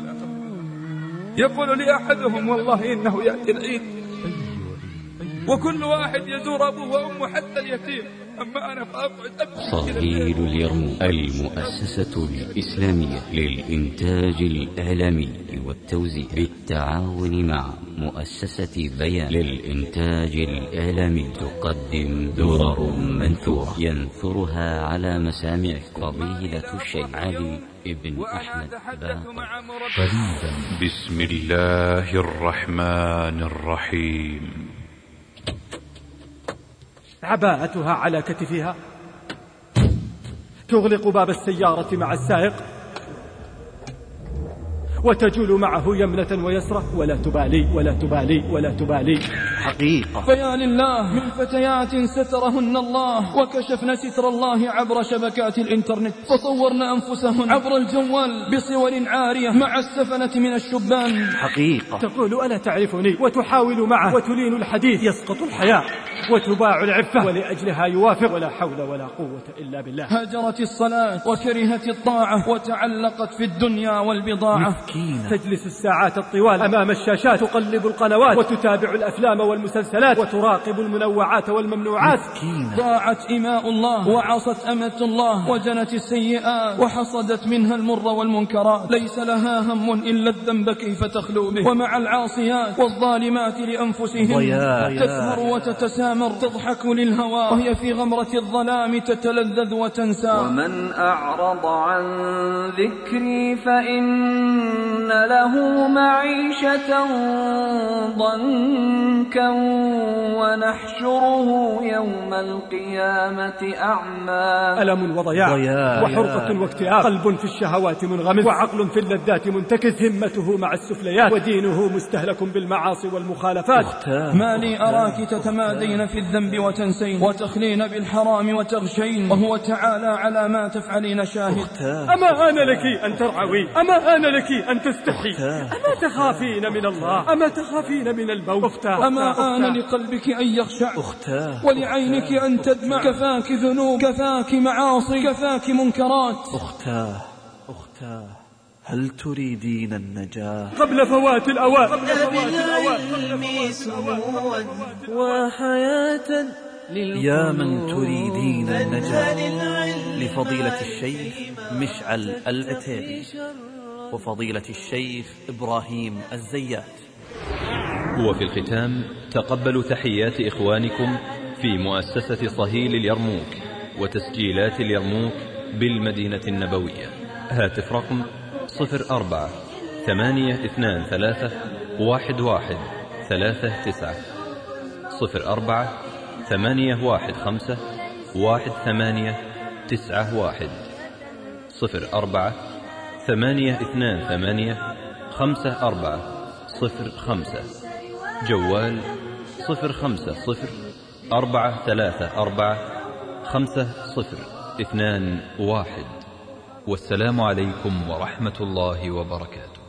يقول لي أحدهم والله إنه يأتي العيد وكل واحد يزور أبوه وأمه حتى اليتيم، أما أنا فأبعد. صهيل اليرموك، المؤسسة الإسلامية للإنتاج الإعلامي والتوزيع بالتعاون مع مؤسسة بيان للإنتاج الإعلامي تقدم درر منثورة ينثرها على مسامعكم فضيلة الشيخ علي ابن أحمد باقر. قريبا. بسم الله الرحمن الرحيم. عباءتها على كتفها، تغلق باب السيارة مع السائق وتجول معه يمنة ويسرى ولا تبالي ولا تبالي ولا تبالي. حقيقة. فيا لله من فتيات سترهن الله وكشفن ستر الله عبر شبكات الإنترنت، فصورن أنفسهن عبر الجوال بصور عارية مع السفنة من الشبان. حقيقة. تقول ألا تعرفني وتحاول معه وتلين الحديث، يسقط الحياء وتباع العفة ولأجلها يوافق، ولا حول ولا قوة إلا بالله. هجرت الصلاة وكرهت الطاعة وتعلقت في الدنيا والبضاعة. مسكينة. تجلس الساعات الطوال أمام الشاشات، تقلب القنوات وتتابع الأفلام والمسلسلات وتراقب المنوعات والممنوعات. مسكينة. ضاعت إماء الله وعصت أمة الله وجنت السيئات وحصدت منها المر والمنكرات، ليس لها هم إلا الذنب كيف تخلو به. ومع العاصيات والظالمات لأنفسهن تسهر وتتسامر، تضحك للهوى وهي في غمرة الظلام تتلذذ وتنسى. ومن أعرض عن ذكري فإن له معيشة ضنكا ونحشره يوم القيامة أعمى. ألم وضياع ضياع. وحرقة واكتئاب، قلب في الشهوات منغمس وعقل في اللذات منتكس، همته مع السفليات ودينه مستهلك بالمعاصي والمخالفات. أختاه. ما لي أراك تتمادين في الذنب وتنسين وتخلين بالحرام وتغشين وهو تعالى على ما تفعلين شاهد. أختاه. أما آن لك أن ترعوي، أما آن لك أن تستحي، أما تخافين من الله، أما تخافين من الموت. أختاه. أما آن لقلبك أن يخشع أختاه. ولعينك أن تدمع، كفاك ذنوب كفاك معاصي كفاك منكرات. أختاه. أختاه. هل تريدين النجاة قبل فوات الأوان؟ قبل فوات الأوان. وحياة يا من تريدين النجاة لفضيلة الشيخ مشعل العتيبي وفضيلة الشيخ إبراهيم الزيات. وفي الختام تقبلوا تحيات إخوانكم في مؤسسة صهيل اليرموك وتسجيلات اليرموك بالمدينة النبوية. هاتف رقم صفر أربعة ثمانية اثنان ثلاثة واحد واحد ثلاثة تسعة، صفر أربعة ثمانية واحد خمسة واحد ثمانية تسعة واحد، صفر أربعة ثمانية اثنان ثمانية خمسة أربعة صفر خمسة. جوال صفر خمسة صفر أربعة ثلاثة أربعة خمسة صفر اثنان واحد. والسلام عليكم ورحمة الله وبركاته.